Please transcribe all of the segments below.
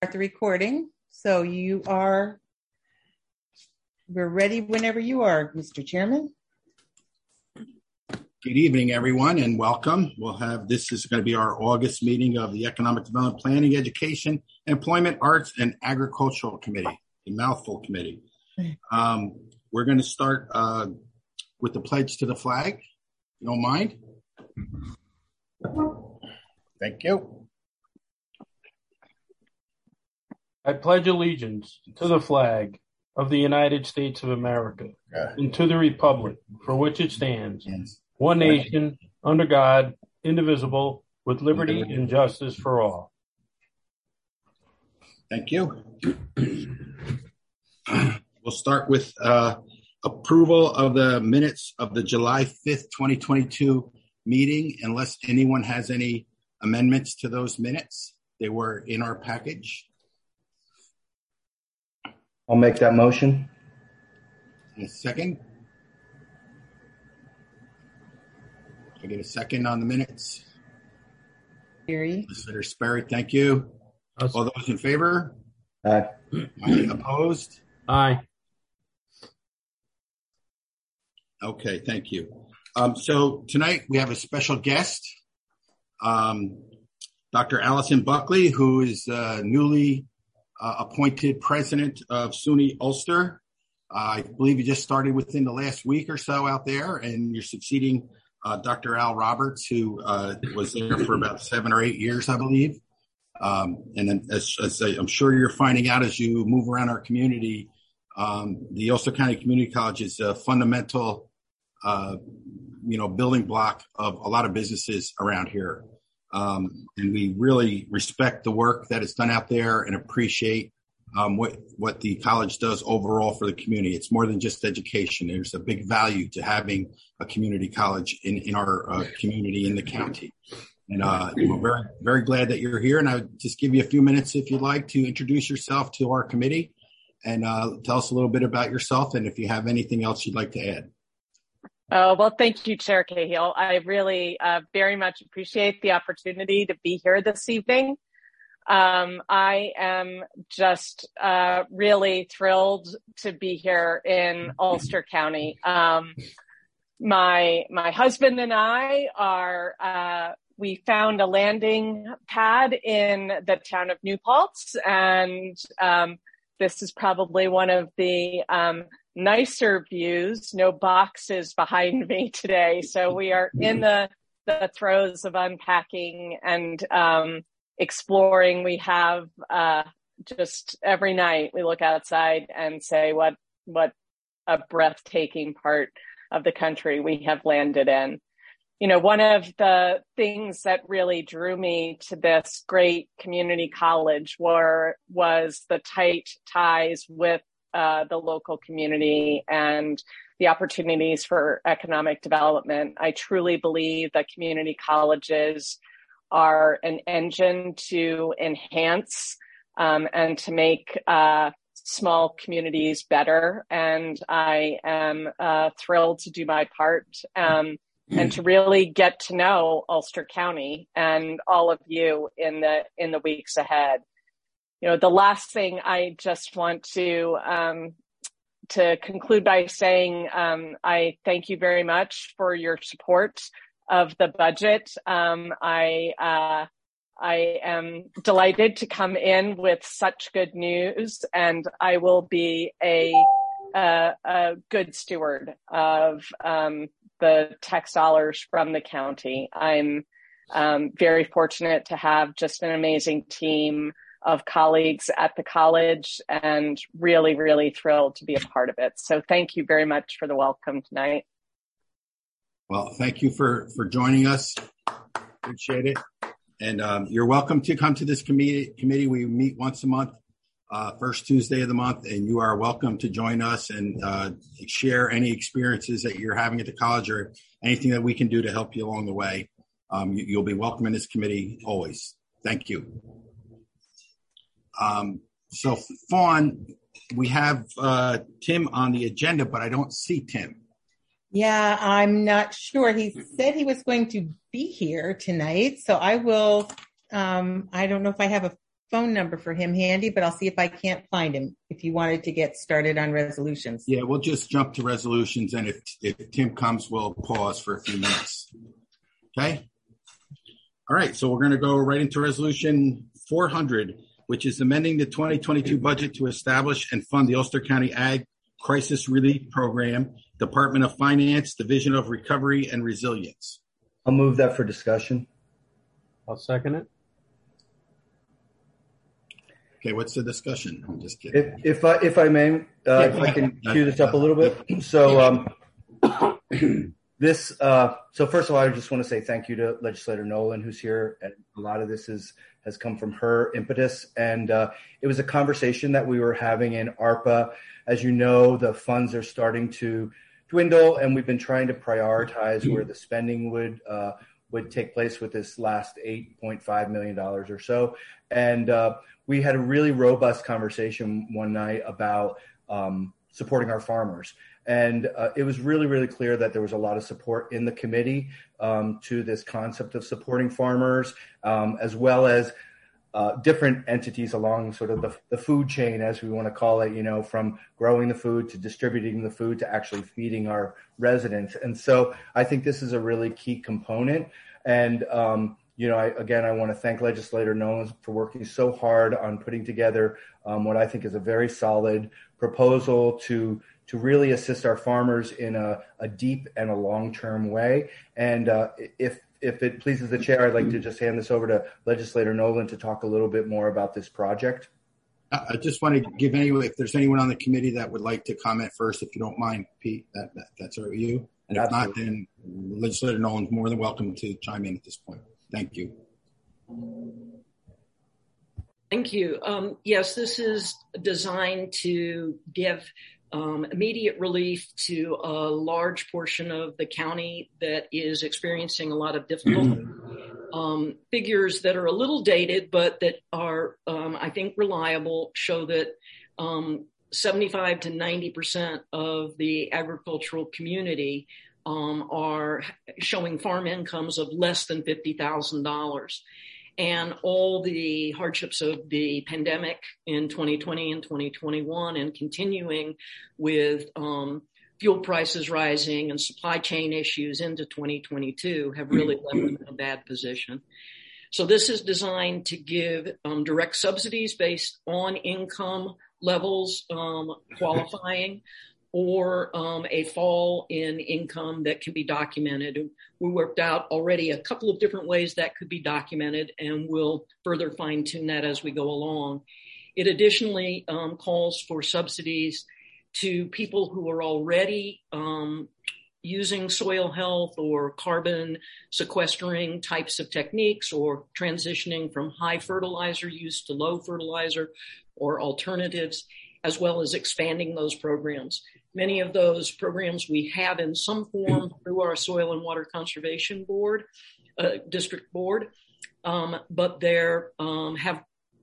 the recording. So we're ready whenever you are, Mr. Chairman. Good evening, everyone, and welcome. This is going to be our August meeting of the Economic Development Planning, Education, Employment, Arts, and Agricultural Committee, the mouthful committee. We're going to start with the pledge to the flag. You don't mind? Thank you. I pledge allegiance to the flag of the United States of America and to the republic for which it stands, one nation, under God, indivisible, with liberty and justice for all. Thank you. We'll start with approval of the minutes of the July 5th, 2022 meeting, unless anyone has any amendments to those minutes. They were in our package. I'll make that motion. A second. I get a second on the minutes. Sperry. Senator Sperry, thank you. All those in favor? Aye. Aye. Opposed? Aye. Okay, thank you. So tonight we have a special guest, Dr. Allison Buckley, who is newly appointed president of SUNY Ulster. I believe you just started within the last week or so out there, and you're succeeding Dr. Al Roberts, who was there for about 7 or 8 years, I believe. And then as I'm sure you're finding out as you move around our community, the Ulster County Community College is a fundamental, building block of a lot of businesses around here. And we really respect the work that is done out there and appreciate what the college does overall for the community. It's more than just education. There's a big value to having a community college in our community in the county. And we're very, very glad that you're here. And I would just give you a few minutes, if you'd like, to introduce yourself to our committee and tell us a little bit about yourself and if you have anything else you'd like to add. Well, thank you, Chair Cahill. I really very much appreciate the opportunity to be here this evening. I am just really thrilled to be here in Ulster County. My husband and I we found a landing pad in the town of New Paltz, and this is probably one of the nicer views. No boxes behind me today. So we are in the throes of unpacking and exploring. We have just every night we look outside and say what a breathtaking part of the country we have landed in. You know, one of the things that really drew me to this great community college was the tight ties with the local community and the opportunities for economic development. I truly believe that community colleges are an engine to enhance and to make small communities better. And I am thrilled to do my part and to really get to know Ulster County and all of you in the weeks ahead. You know, the last thing I just want to conclude by saying I thank you very much for your support of the budget. I am delighted to come in with such good news, and I will be a good steward of the tax dollars from the county. I'm very fortunate to have just an amazing team of colleagues at the college and really, really thrilled to be a part of it. So thank you very much for the welcome tonight. Well, thank you for joining us. Appreciate it. And you're welcome to come to this committee. We meet once a month, first Tuesday of the month, and you are welcome to join us and share any experiences that you're having at the college or anything that we can do to help you along the way. You'll be welcome in this committee always. Thank you. So, Fawn, we have Tim on the agenda, but I don't see Tim. Yeah, I'm not sure. He said he was going to be here tonight, so I will. I don't know if I have a phone number for him handy, but I'll see if I can't find him if you wanted to get started on resolutions. Yeah, we'll just jump to resolutions, and if Tim comes, we'll pause for a few minutes. Okay? All right, so we're going to go right into resolution 400, which is amending the 2022 budget to establish and fund the Ulster County Ag Crisis Relief Program, Department of Finance, Division of Recovery and Resilience. I'll move that for discussion. I'll second it. Okay, what's the discussion? I'm just kidding. If I may, if I can cue this up a little bit. So so first of all, I just want to say thank you to Legislator Nolan, who's here. And a lot of this has come from her impetus. And it was a conversation that we were having in ARPA. As you know, the funds are starting to dwindle, and we've been trying to prioritize where the spending would take place with this last $8.5 million or so. And we had a really robust conversation one night about supporting our farmers. And it was really, really clear that there was a lot of support in the committee to this concept of supporting farmers, as well as different entities along sort of the food chain, as we want to call it, from growing the food to distributing the food to actually feeding our residents. And so I think this is a really key component. And, I want to thank Legislator Nolan for working so hard on putting together what I think is a very solid proposal to really assist our farmers in a deep and a long-term way. And if it pleases the chair, I'd like to just hand this over to Legislator Nolan to talk a little bit more about this project. I just want to give if there's anyone on the committee that would like to comment first, if you don't mind, Pete, that's all right with you. And if Absolutely. Not, then Legislator Nolan's more than welcome to chime in at this point. Thank you. Thank you. Yes, this is designed to give immediate relief to a large portion of the county that is experiencing a lot of difficulty. Figures that are a little dated, but that are, I think, reliable, show that 75 to 90% of the agricultural community are showing farm incomes of less than $50,000. And all the hardships of the pandemic in 2020 and 2021 and continuing with fuel prices rising and supply chain issues into 2022 have really left them in a bad position. So this is designed to give direct subsidies based on income levels qualifying, or a fall in income that can be documented. We worked out already a couple of different ways that could be documented, and we'll further fine tune that as we go along. It additionally calls for subsidies to people who are already using soil health or carbon sequestering types of techniques, or transitioning from high fertilizer use to low fertilizer or alternatives, as well as expanding those programs. Many of those programs we have in some form through our Soil and Water Conservation Board, District Board, but there have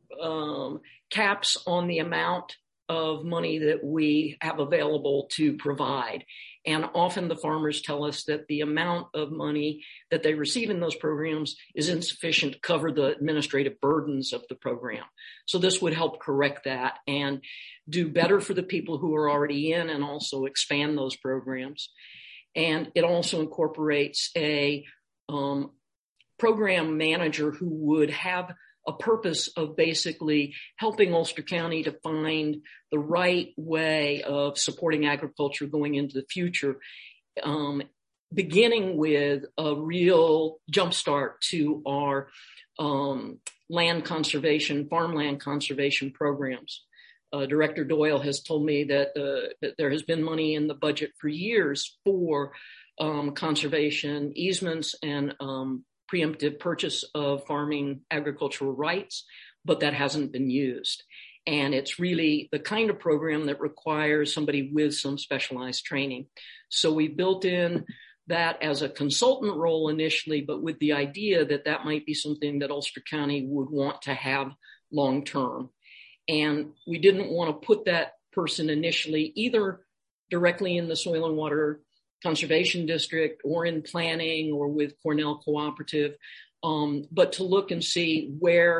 caps on the amount of money that we have available to provide. And often the farmers tell us that the amount of money that they receive in those programs is insufficient to cover the administrative burdens of the program. So this would help correct that and do better for the people who are already in, and also expand those programs. And it also incorporates a program manager who would have a purpose of basically helping Ulster County to find the right way of supporting agriculture going into the future, beginning with a real jumpstart to our land conservation, farmland conservation programs. Director Doyle has told me that there has been money in the budget for years for conservation easements and preemptive purchase of farming agricultural rights, but that hasn't been used. And it's really the kind of program that requires somebody with some specialized training. So we built in that as a consultant role initially, but with the idea that that might be something that Ulster County would want to have long term. And we didn't want to put that person initially either directly in the Soil and Water Conservation District or in planning or with Cornell Cooperative, but to look and see where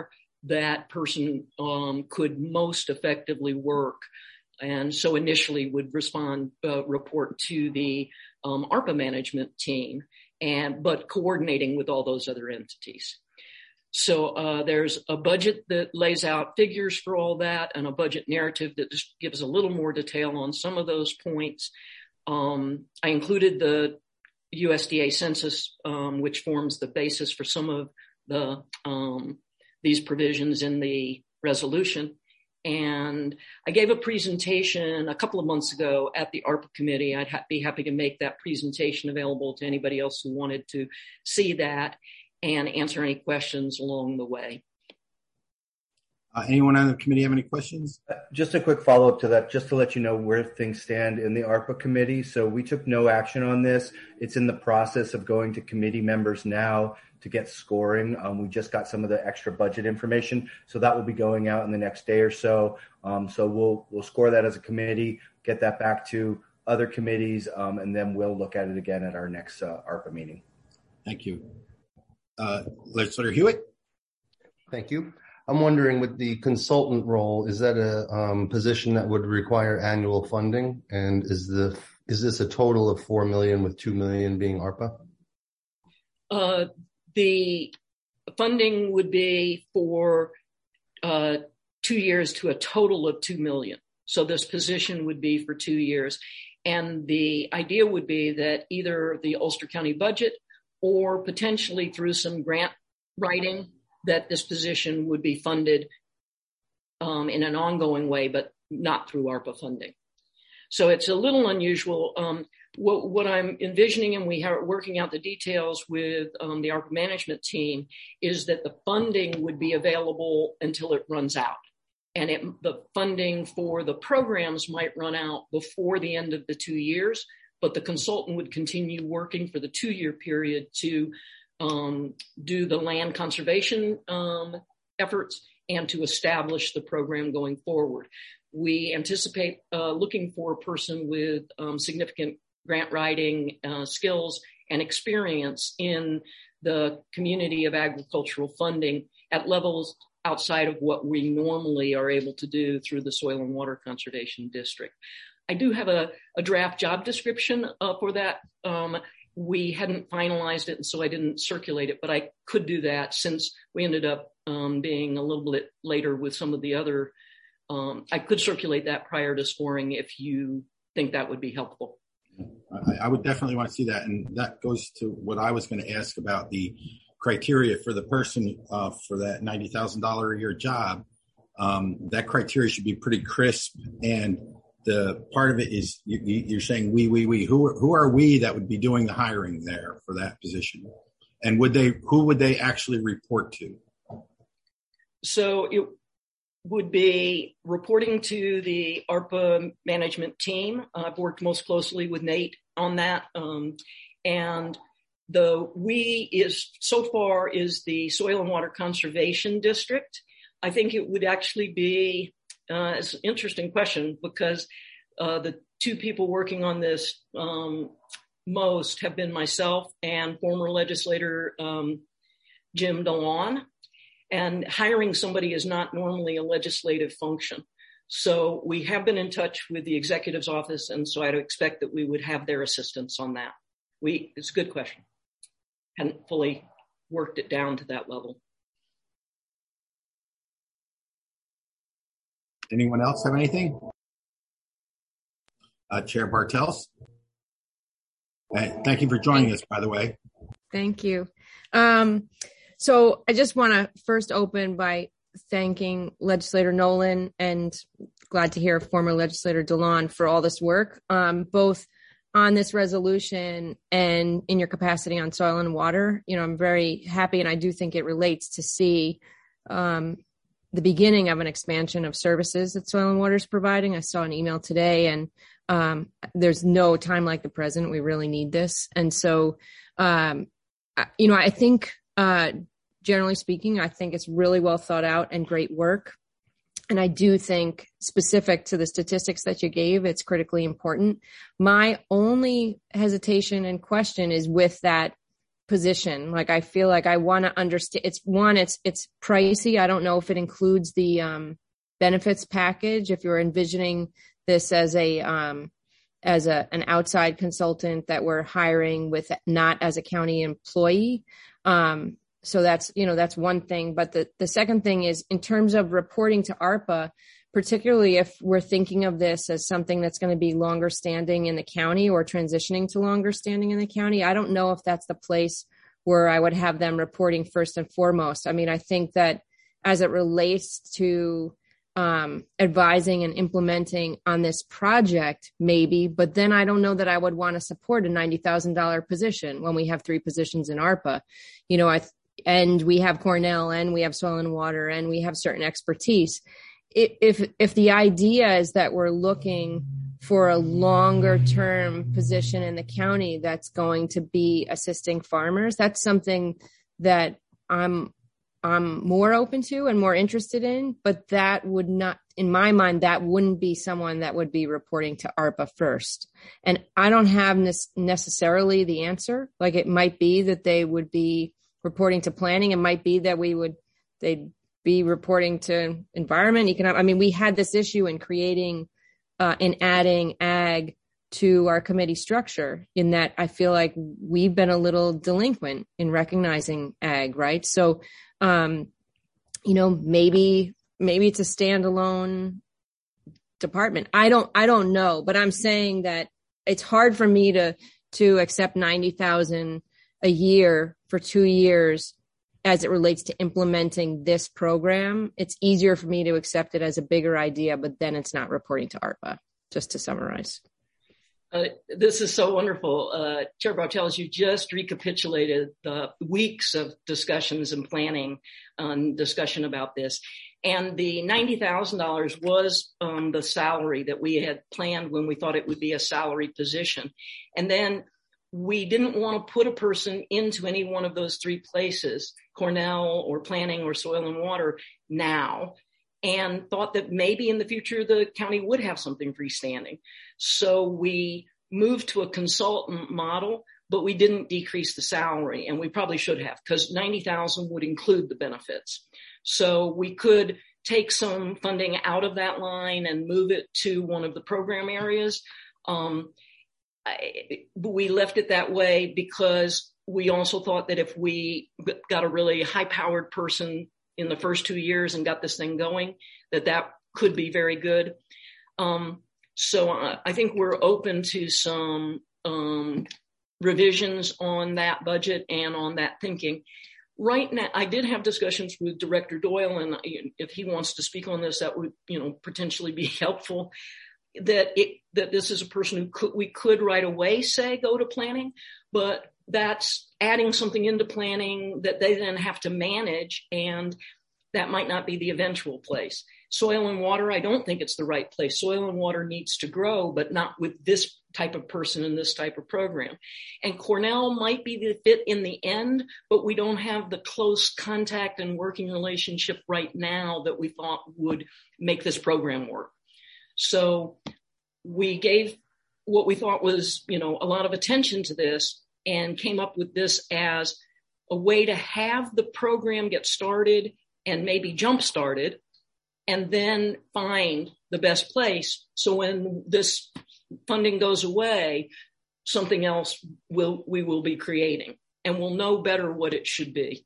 that person could most effectively work. And so initially would report to the ARPA management team, but coordinating with all those other entities. So there's a budget that lays out figures for all that, and a budget narrative that just gives a little more detail on some of those points. I included the USDA census, which forms the basis for some of the these provisions in the resolution. And I gave a presentation a couple of months ago at the ARPA committee. I'd be happy to make that presentation available to anybody else who wanted to see that and answer any questions along the way. Anyone on the committee have any questions? Just a quick follow-up to that, just to let you know where things stand in the ARPA committee. So we took no action on this. It's in the process of going to committee members now to get scoring. We just got some of the extra budget information, so that will be going out in the next day or so. So we'll score that as a committee, get that back to other committees, and then we'll look at it again at our next ARPA meeting. Thank you. Legislator Hewitt? Thank you. I'm wondering, with the consultant role, is that a position that would require annual funding? And is this a total of $4 million with $2 million being ARPA? The funding would be for 2 years to a total of $2 million. So this position would be for 2 years. And the idea would be that either the Ulster County budget or potentially through some grant writing, that this position would be funded in an ongoing way, but not through ARPA funding. So it's a little unusual. What I'm envisioning, and we are working out the details with the ARPA management team, is that the funding would be available until it runs out. And the funding for the programs might run out before the end of the 2 years, but the consultant would continue working for the 2-year period to do the land conservation efforts and to establish the program going forward. We anticipate looking for a person with significant grant writing skills and experience in the community of agricultural funding at levels outside of what we normally are able to do through the Soil and Water Conservation District. I do have a draft job description for that. We hadn't finalized it, and so I didn't circulate it, but I could do that since we ended up being a little bit later with some of the other. I could circulate that prior to scoring if you think that would be helpful. I would definitely want to see that, and that goes to what I was going to ask about the criteria for the person for that $90,000 a year job. That criteria should be pretty crisp, and the part of it is you're saying we. Who are we that would be doing the hiring there for that position, and who would they actually report to? So it would be reporting to the ARPA management team. I've worked most closely with Nate on that, and the we is so far is the Soil and Water Conservation District. I think it would actually be. It's an interesting question because the two people working on this most have been myself and former legislator Jim DeLon. And hiring somebody is not normally a legislative function. So we have been in touch with the executive's office, and so I'd expect that we would have their assistance on that. It's a good question. Hadn't fully worked it down to that level. Anyone else have anything? Chair Bartels. Thank you for joining us, by the way. Thank you. So I just want to first open by thanking Legislator Nolan and glad to hear former Legislator DeLon for all this work, both on this resolution and in your capacity on soil and water. You know, I'm very happy, and I do think it relates to see the beginning of an expansion of services that Soil and Water is providing. I saw an email today, and there's no time like the present. We really need this. And so, you know, I think, generally speaking, I think it's really well thought out and great work. And I do think, specific to the statistics that you gave, it's critically important. My only hesitation and question is with that position. Like, I feel like I want to understand. It's pricey. I don't know if it includes the benefits package. If you're envisioning this as an outside consultant that we're hiring with, not as a county employee. So that's one thing. But the second thing is, in terms of reporting to ARPA, particularly if we're thinking of this as something that's going to be longer standing in the county or transitioning to longer standing in the county, I don't know if that's the place where I would have them reporting first and foremost. I mean, I think that as it relates to advising and implementing on this project, maybe, but then I don't know that I would want to support a $90,000 position when we have 3 positions in ARPA, and we have Cornell, and we have soil and water, and we have certain expertise. If the idea is that we're looking for a longer term position in the county that's going to be assisting farmers, that's something that I'm more open to and more interested in, but that would not, in my mind, that wouldn't be someone that would be reporting to ARPA first. And I don't have necessarily the answer. Like, it might be that they would be reporting to planning. It might be that they'd be reporting to environment, economic. I mean, we had this issue in creating, in adding ag to our committee structure, in that I feel like we've been a little delinquent in recognizing ag, right? So, maybe it's a standalone department. I don't know, but I'm saying that it's hard for me to accept $90,000 a year for 2 years as it relates to implementing this program. It's easier for me to accept it as a bigger idea, but then it's not reporting to ARPA, just to summarize. This is so wonderful. Chair Bartels, you just recapitulated the weeks of discussions and planning and discussion about this. And the $90,000 was the salary that we had planned when we thought it would be a salary position. And then we didn't want to put a person into any one of those 3 places, Cornell or planning or soil and water, now, and thought that maybe in the future the county would have something freestanding. So we moved to a consultant model, but we didn't decrease the salary, and we probably should have, because $90,000 would include the benefits. So we could take some funding out of that line and move it to one of the program areas. We left it that way because we also thought that if we got a really high-powered person in the first 2 years and got this thing going, that could be very good. So I think we're open to some revisions on that budget and on that thinking. Right now, I did have discussions with Director Doyle, and if he wants to speak on this, that would, potentially be helpful. That this is a person who we could right away say go to planning, but that's adding something into planning that they then have to manage, and that might not be the eventual place. Soil and water, I don't think it's the right place. Soil and water needs to grow, but not with this type of person in this type of program. And Cornell might be the fit in the end, but we don't have the close contact and working relationship right now that we thought would make this program work. So we gave what we thought was, a lot of attention to this, and came up with this as a way to have the program get started and maybe jump started, and then find the best place. So when this funding goes away, something else we will be creating, and we'll know better what it should be.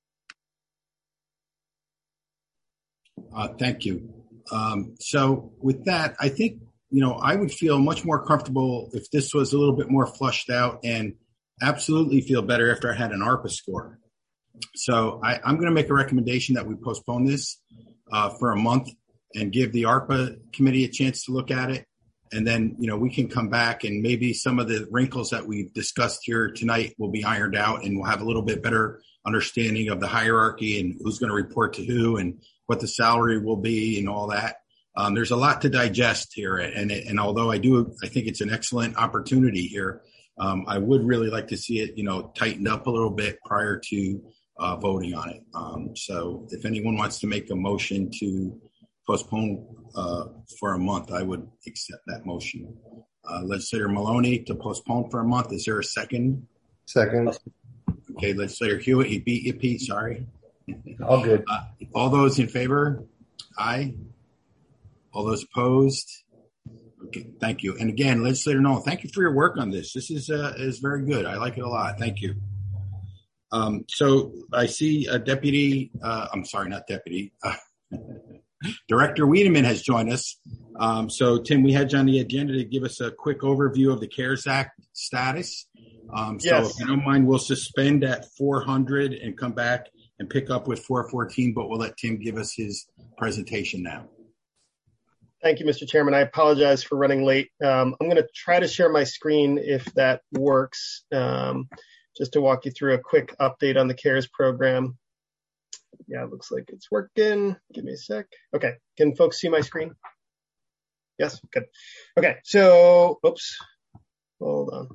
Thank you. So with that, I think, I would feel much more comfortable if this was a little bit more flushed out, and absolutely feel better after I had an ARPA score. So I'm going to make a recommendation that we postpone this for a month and give the ARPA committee a chance to look at it. And then, we can come back, and maybe some of the wrinkles that we've discussed here tonight will be ironed out, and we'll have a little bit better understanding of the hierarchy and who's going to report to who and what the salary will be and all that. There's a lot to digest here. And although I think it's an excellent opportunity here, I would really like to see it, tightened up a little bit prior to voting on it. So if anyone wants to make a motion to postpone for a month, I would accept that motion. Legislator Maloney to postpone for a month. Is there a second? Second. Okay, Legislator Hewitt, he beat you, Pete. Sorry. All good. All those in favor? Aye. All those opposed? Okay, thank you. And again, Legislator Nolan, thank you for your work on this. This is very good. I like it a lot. Thank you. So I see a deputy. I'm sorry, not deputy. Director Wiedemann has joined us. So Tim, we had you on the agenda to give us a quick overview of the CARES Act status. Yes. So if you don't mind, we'll suspend at 400 and come back and pick up with 414, but we'll let Tim give us his presentation now. Thank you, Mr. Chairman. I apologize for running late. I'm going to try to share my screen if that works, just to walk you through a quick update on the CARES program. Yeah, it looks like it's working. Give me a sec. Okay. Can folks see my screen? Yes? Good. Okay. So, oops. Hold on.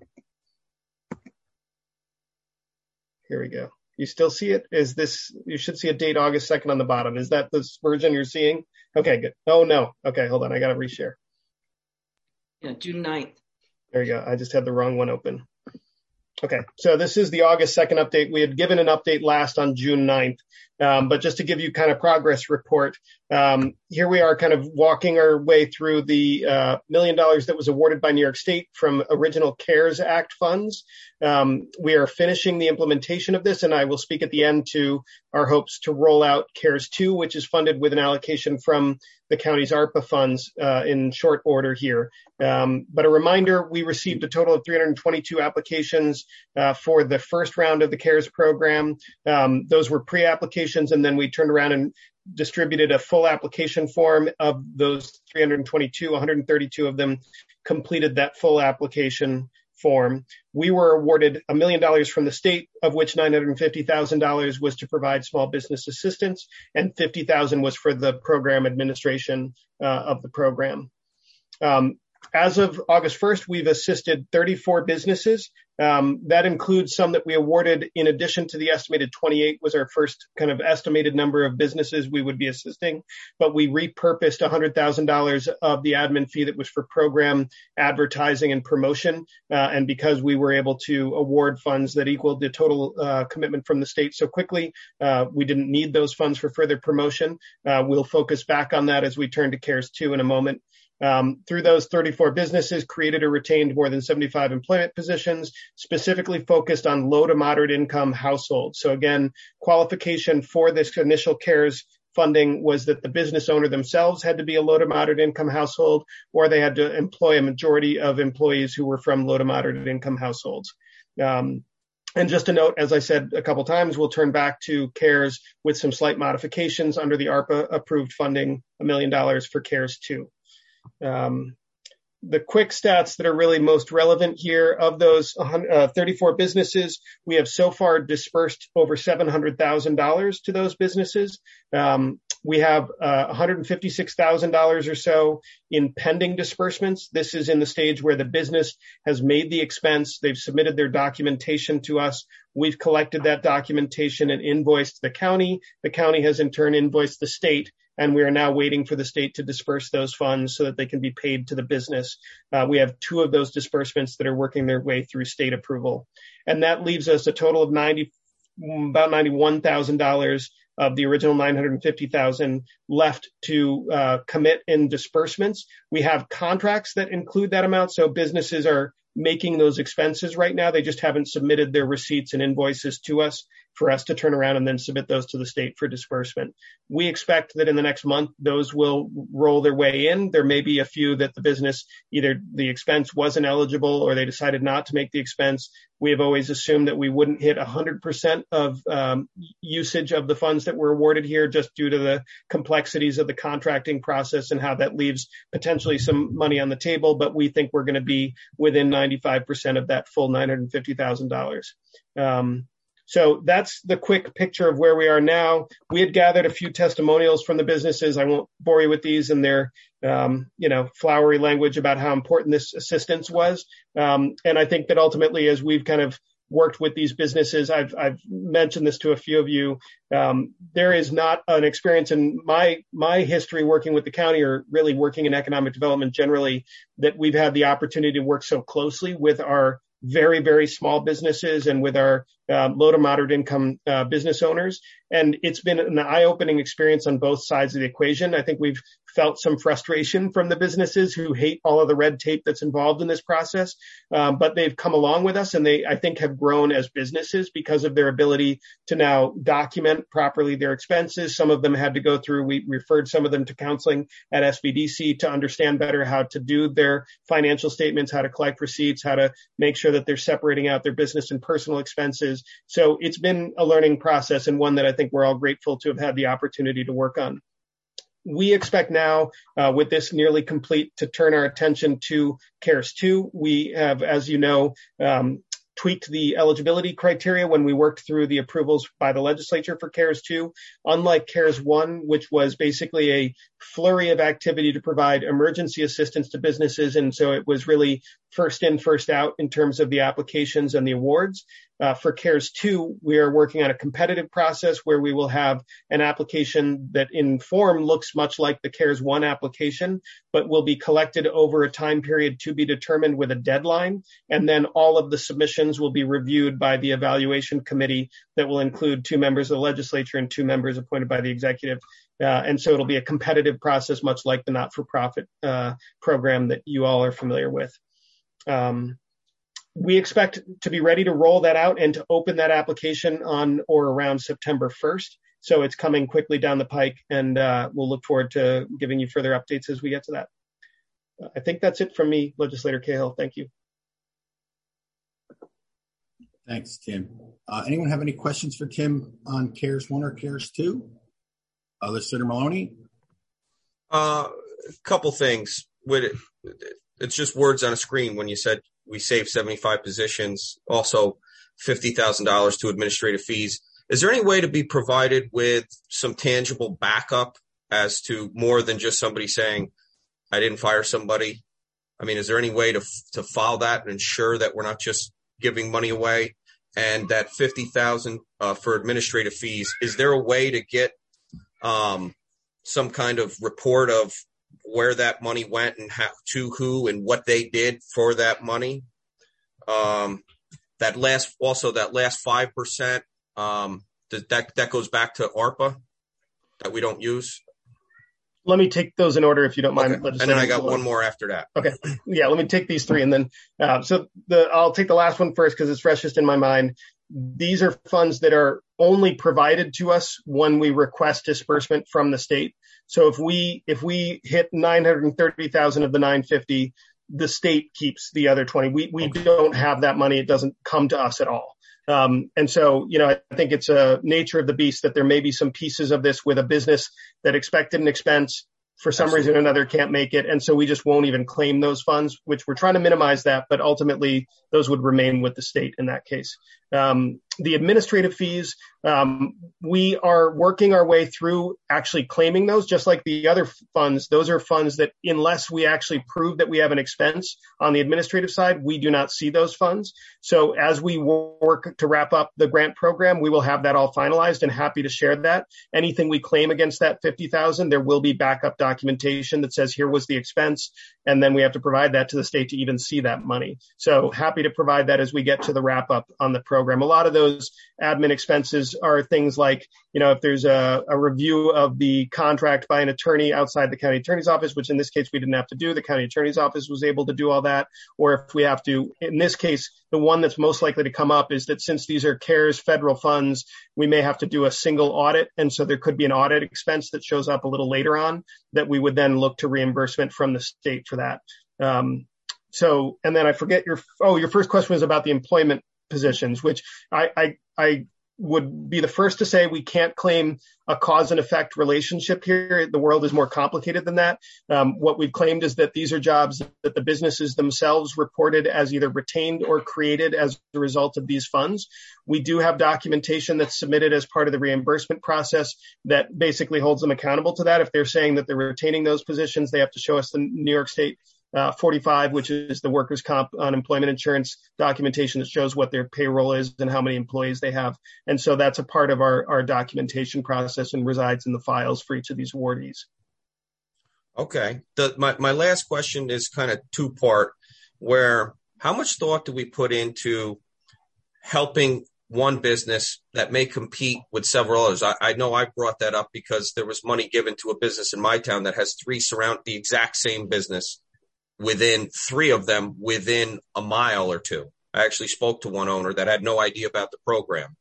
Here we go. You still see it? Is this, you should see a date August 2nd on the bottom. Is that this version you're seeing? Okay, good. Oh, no. Okay, hold on. I got to reshare. Yeah, June 9th. There you go. I just had the wrong one open. Okay, so this is the August 2nd update. We had given an update last on June 9th, but just to give you kind of progress report, here we are kind of walking our way through the $1 million that was awarded by New York State from original CARES Act funds. We are finishing the implementation of this, and I will speak at the end to our hopes to roll out CARES 2, which is funded with an allocation from the county's ARPA funds in short order here. But a reminder, we received a total of 322 applications for the first round of the CARES program. Those were pre-applications, and then we turned around and distributed a full application form of those 322. 132 of them completed that full application form. We were awarded $1 million from the state, of which $950,000 was to provide small business assistance, and $50,000 was for the program administration of the program. As of August 1st, we've assisted 34 businesses. That includes some that we awarded in addition to the estimated 28 was our first kind of estimated number of businesses we would be assisting. But we repurposed $100,000 of the admin fee that was for program advertising and promotion. And because we were able to award funds that equaled the total commitment from the state so quickly, we didn't need those funds for further promotion. We'll focus back on that as we turn to CARES 2 in a moment. Through those 34 businesses, created or retained more than 75 employment positions, specifically focused on low to moderate income households. So again, qualification for this initial CARES funding was that the business owner themselves had to be a low to moderate income household, or they had to employ a majority of employees who were from low to moderate income households. And just a note, as I said a couple times, we'll turn back to CARES with some slight modifications under the ARPA approved funding, $1 million for CARES 2. The quick stats that are really most relevant here, of those 34 businesses, we have so far dispersed over $700,000 to those businesses. We have $156,000 or so in pending disbursements. This is in the stage where the business has made the expense. They've submitted their documentation to us. We've collected that documentation and invoiced the county. The county has in turn invoiced the state, and we are now waiting for the state to disperse those funds so that they can be paid to the business. We have 2 of those disbursements that are working their way through state approval. And that leaves us a total of about $91,000 of the original $950,000 left to commit in disbursements. We have contracts that include that amount, so businesses are making those expenses right now. They just haven't submitted their receipts and invoices to us for us to turn around and then submit those to the state for disbursement. We expect that in the next month, those will roll their way in. There may be a few that the business, either the expense wasn't eligible or they decided not to make the expense. We have always assumed that we wouldn't hit 100% of usage of the funds that were awarded here, just due to the complexities of the contracting process and how that leaves potentially some money on the table. But we think we're going to be within 95% of that full $950,000. So that's the quick picture of where we are now. We had gathered a few testimonials from the businesses. I won't bore you with these and their, flowery language about how important this assistance was. And I think that ultimately, as we've kind of worked with these businesses, I've mentioned this to a few of you. There is not an experience in my history working with the county, or really working in economic development generally, that we've had the opportunity to work so closely with our very, very small businesses and with our low to moderate income business owners. And it's been an eye-opening experience on both sides of the equation. I think we've felt some frustration from the businesses who hate all of the red tape that's involved in this process. But they've come along with us, and they, I think, have grown as businesses because of their ability to now document properly their expenses. Some of them had to go through, we referred some of them to counseling at SBDC to understand better how to do their financial statements, how to collect receipts, how to make sure that they're separating out their business and personal expenses. So it's been a learning process, and one that I think we're all grateful to have had the opportunity to work on. We expect now, with this nearly complete, to turn our attention to CARES 2. We have, as you know, tweaked the eligibility criteria when we worked through the approvals by the legislature for CARES 2. Unlike CARES 1, which was basically a flurry of activity to provide emergency assistance to businesses, and so it was really first in, first out in terms of the applications and the awards. For CARES 2, we are working on a competitive process where we will have an application that in form looks much like the CARES 1 application, but will be collected over a time period to be determined with a deadline. And then all of the submissions will be reviewed by the evaluation committee that will include 2 members of the legislature and 2 members appointed by the executive. And so it'll be a competitive process, much like the not-for-profit program that you all are familiar with. We expect to be ready to roll that out and to open that application on or around September 1st. So it's coming quickly down the pike, and we'll look forward to giving you further updates as we get to that. I think that's it from me, Legislator Cahill. Thank you. Thanks, Tim. Anyone have any questions for Tim on CARES 1 or CARES 2? Legislator Maloney? A couple things. It's just words on a screen when you said we saved 75 positions, also $50,000 to administrative fees. Is there any way to be provided with some tangible backup as to more than just somebody saying, I didn't fire somebody? I mean, is there any way to file that and ensure that we're not just giving money away? And that $50,000 for administrative fees, is there a way to get some kind of report of where that money went and how, to who and what they did for that money? That last 5%, that goes back to ARPA that we don't use. Let me take those in order, if you don't mind. Okay. And then I got one more after that. Okay. Yeah, let me take these 3. And then, I'll take the last one first because it's freshest in my mind. These are funds that are only provided to us when we request disbursement from the state. So if we hit 930,000 of the 950, the state keeps the other 20. We don't have that money. It doesn't come to us at all. And so, I think it's a nature of the beast that there may be some pieces of this with a business that expected an expense for some reason or another can't make it. And so we just won't even claim those funds, which we're trying to minimize that, but ultimately those would remain with the state in that case. The administrative fees, we are working our way through actually claiming those, just like the other funds. Those are funds that unless we actually prove that we have an expense on the administrative side, we do not see those funds. So as we work to wrap up the grant program, we will have that all finalized and happy to share that. Anything we claim against that $50,000, there will be backup documentation that says here was the expense, and then we have to provide that to the state to even see that money. So happy to provide that as we get to the wrap up on the program. A lot of those admin expenses are things like, if there's a review of the contract by an attorney outside the county attorney's office, which in this case we didn't have to do, the county attorney's office was able to do all that. Or if we have to, in this case, the one that's most likely to come up is that since these are CARES federal funds, we may have to do a single audit. And so there could be an audit expense that shows up a little later on that we would then look to reimbursement from the state for that. And then I forget your first question was about the employment positions, which I would be the first to say we can't claim a cause and effect relationship here. The world is more complicated than that. What we've claimed is that these are jobs that the businesses themselves reported as either retained or created as a result of these funds. We do have documentation that's submitted as part of the reimbursement process that basically holds them accountable to that. If they're saying that they're retaining those positions, they have to show us the New York State 45, which is the workers' comp unemployment insurance documentation that shows what their payroll is and how many employees they have. And so that's a part of our documentation process and resides in the files for each of these awardees. Okay. My last question is kind of 2-part, where how much thought do we put into helping one business that may compete with several others. I know I brought that up because there was money given to a business in my town that has three surround the exact same business within three of them within a mile or two. I actually spoke to one owner that had no idea about the program.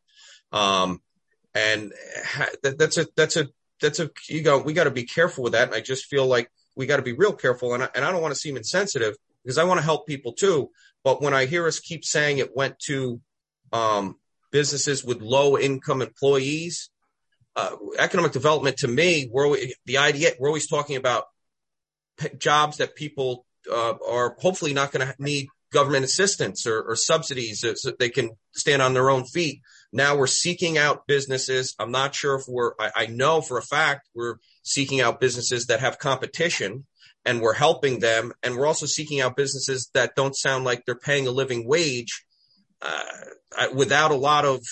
And that's a, we got to be careful with that. And I just feel like we got to be real careful. And I don't want to seem insensitive because I want to help people too. But when I hear us keep saying it went to, businesses with low income employees, economic development to me, we're always talking about jobs that people, are hopefully not going to need government assistance or subsidies so they can stand on their own feet. Now we're seeking out businesses. I'm not sure if I know for a fact we're seeking out businesses that have competition and we're helping them. And we're also seeking out businesses that don't sound like they're paying a living wage, without a lot of,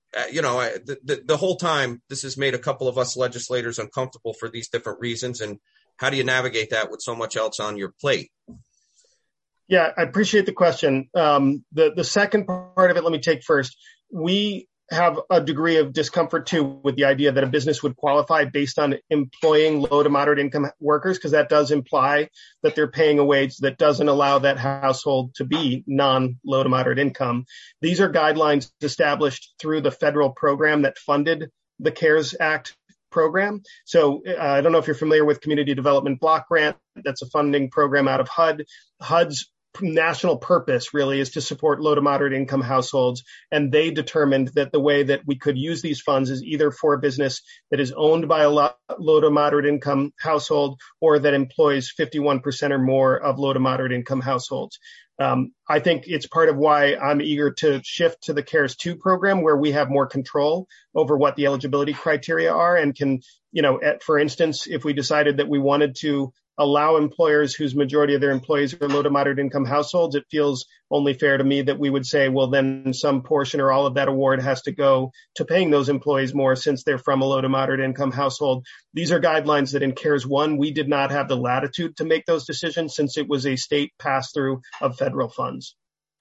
the whole time this has made a couple of us legislators uncomfortable for these different reasons. And how do you navigate that with so much else on your plate? Yeah, I appreciate the question. The second part of it, let me take first. We have a degree of discomfort too with the idea that a business would qualify based on employing low to moderate income workers, because that does imply that they're paying a wage that doesn't allow that household to be non-low to moderate income. These are guidelines established through the federal program that funded the CARES Act program. So I don't know if you're familiar with Community Development Block Grant. That's a funding program out of HUD. HUD's national purpose really is to support low to moderate income households. And they determined that the way that we could use these funds is either for a business that is owned by a low to moderate income household or that employs 51% or more of low to moderate income households. I think it's part of why I'm eager to shift to the CARES 2 program, where we have more control over what the eligibility criteria are and can, for instance, if we decided that we wanted to allow employers whose majority of their employees are low to moderate income households, it feels only fair to me that we would say, well, then some portion or all of that award has to go to paying those employees more since they're from a low to moderate income household. These are guidelines that in CARES 1, we did not have the latitude to make those decisions since it was a state pass-through of federal funds.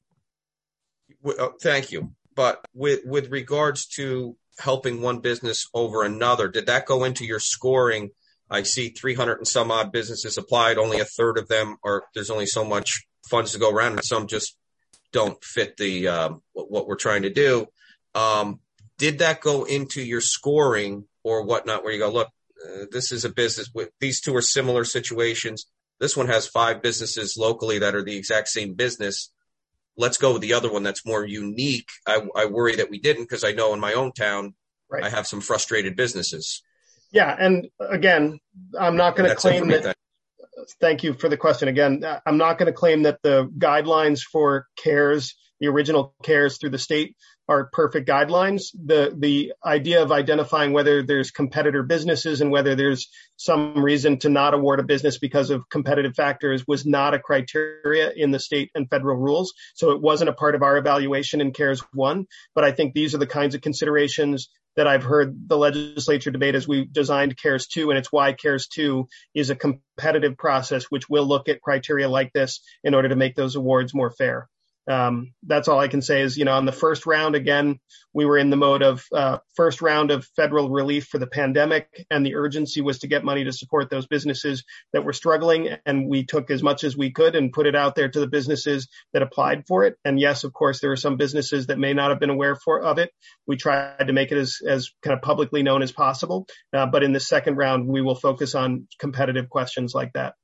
Thank you. But with regards to helping one business over another, did that go into your scoring? I see 300 and some odd businesses applied. Only a third of them there's only so much funds to go around, and some just don't fit the what we're trying to do. Did that go into your scoring or whatnot, where you go, look, this is a business with these two are similar situations. This one has 5 businesses locally that are the exact same business. Let's go with the other one that's more unique. I worry that we didn't, because I know in my own town, right, I have some frustrated businesses. Yeah. And again, I'm not going to claim that. Thank you for the question. Again, I'm not going to claim that the guidelines for CARES, the original CARES through the state, are perfect guidelines. The idea of identifying whether there's competitor businesses and whether there's some reason to not award a business because of competitive factors was not a criteria in the state and federal rules. So it wasn't a part of our evaluation in CARES 1. But I think these are the kinds of considerations that I've heard the legislature debate as we designed CARES 2, and it's why CARES 2 is a competitive process, which will look at criteria like this in order to make those awards more fair. That's all I can say is, on the first round, again, we were in the mode of first round of federal relief for the pandemic, and the urgency was to get money to support those businesses that were struggling. And we took as much as we could and put it out there to the businesses that applied for it. And yes, of course, there are some businesses that may not have been aware of it. We tried to make it as kind of publicly known as possible. But in the second round, we will focus on competitive questions like that.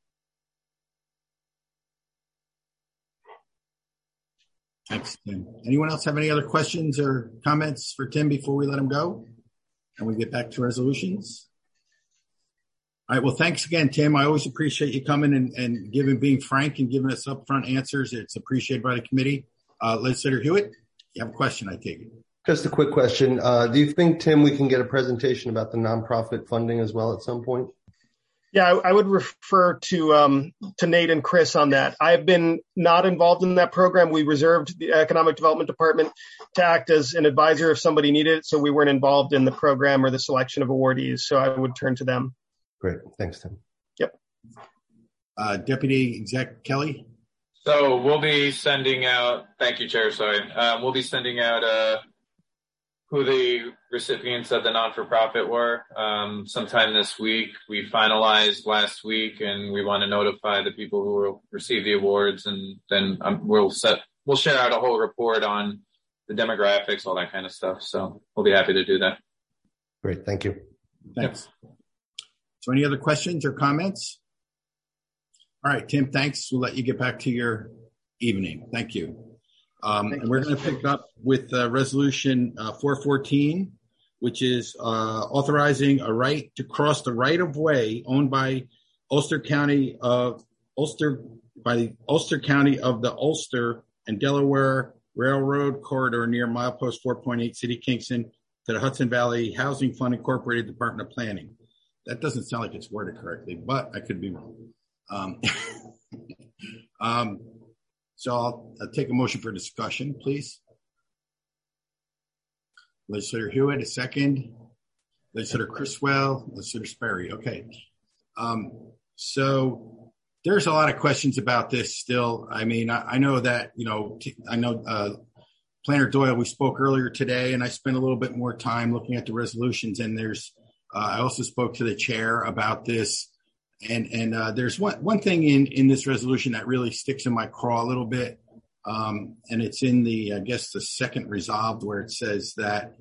Thanks, Tim. Anyone else have any other questions or comments for Tim before we let him go and we get back to resolutions? All right. Well, thanks again, Tim. I always appreciate you coming and being frank and giving us upfront answers. It's appreciated by the committee. Legislator Hewitt, you have a question, I take it. Just a quick question. Do you think, Tim, we can get a presentation about the nonprofit funding as well at some point? Yeah, I would refer to Nate and Chris on that. I've been not involved in that program. We reserved the Economic Development Department to act as an advisor if somebody needed it, so we weren't involved in the program or the selection of awardees. So I would turn to them. Great. Thanks, Tim. Yep. Deputy Exec Kelly? So we'll be sending out, thank you, Chair, sorry. We'll be sending out who the recipients of the non-for-profit were sometime this week. We finalized last week, and we want to notify the people who will receive the awards, and then we'll share out a whole report on the demographics, all that kind of stuff. So we'll be happy to do that. Great. Thank you. Thanks. Yep. So any other questions or comments? All right, Tim, thanks. We'll let you get back to your evening. Thank you. And we're going to pick up with Resolution 414, which is authorizing a right to cross the right-of-way owned by Ulster County of the Ulster and Delaware Railroad Corridor near milepost 4.8, City of Kingston, to the Hudson Valley Housing Fund Incorporated, Department of Planning. That doesn't sound like it's worded correctly, but I could be wrong. So I'll take a motion for discussion, please. Legislator Hewitt, a second. Legislator Criswell, Legislator Sperry. Okay. So there's a lot of questions about this still. I mean, I know that, Planner Doyle, we spoke earlier today, and I spent a little bit more time looking at the resolutions, and I also spoke to the chair about this. And there's one thing in this resolution that really sticks in my craw a little bit. And it's in the second resolved, where it says that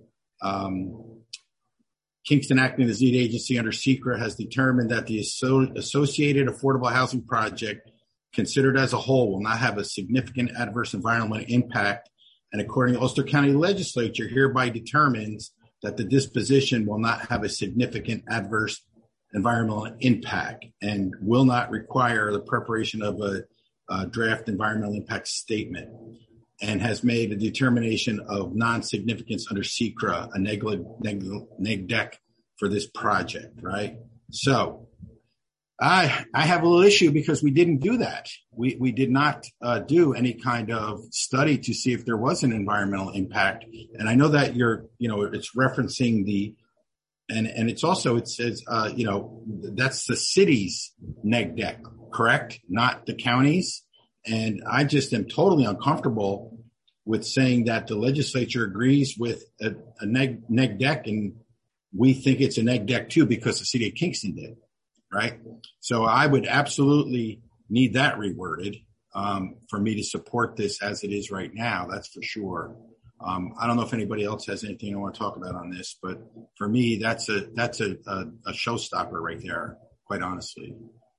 Kingston, acting as lead agency under SECRA, has determined that the associated affordable housing project, considered as a whole, will not have a significant adverse environmental impact. And according to Ulster County Legislature, hereby determines that the disposition will not have a significant adverse environmental impact and will not require the preparation of a draft environmental impact statement, and has made a determination of non-significance under SECRA, a neg deck for this project, right? So I have a little issue because we didn't do that. We did not do any kind of study to see if there was an environmental impact. And I know that it's referencing and it's also, it says, that's the city's neg deck, correct? Not the county's. And I just am totally uncomfortable with saying that the legislature agrees with a neg deck, and we think it's a neg deck too because the city of Kingston did, right? So I would absolutely need that reworded for me to support this as it is right now. That's for sure. I don't know if anybody else has anything I want to talk about on this, but for me, that's a showstopper right there, quite honestly.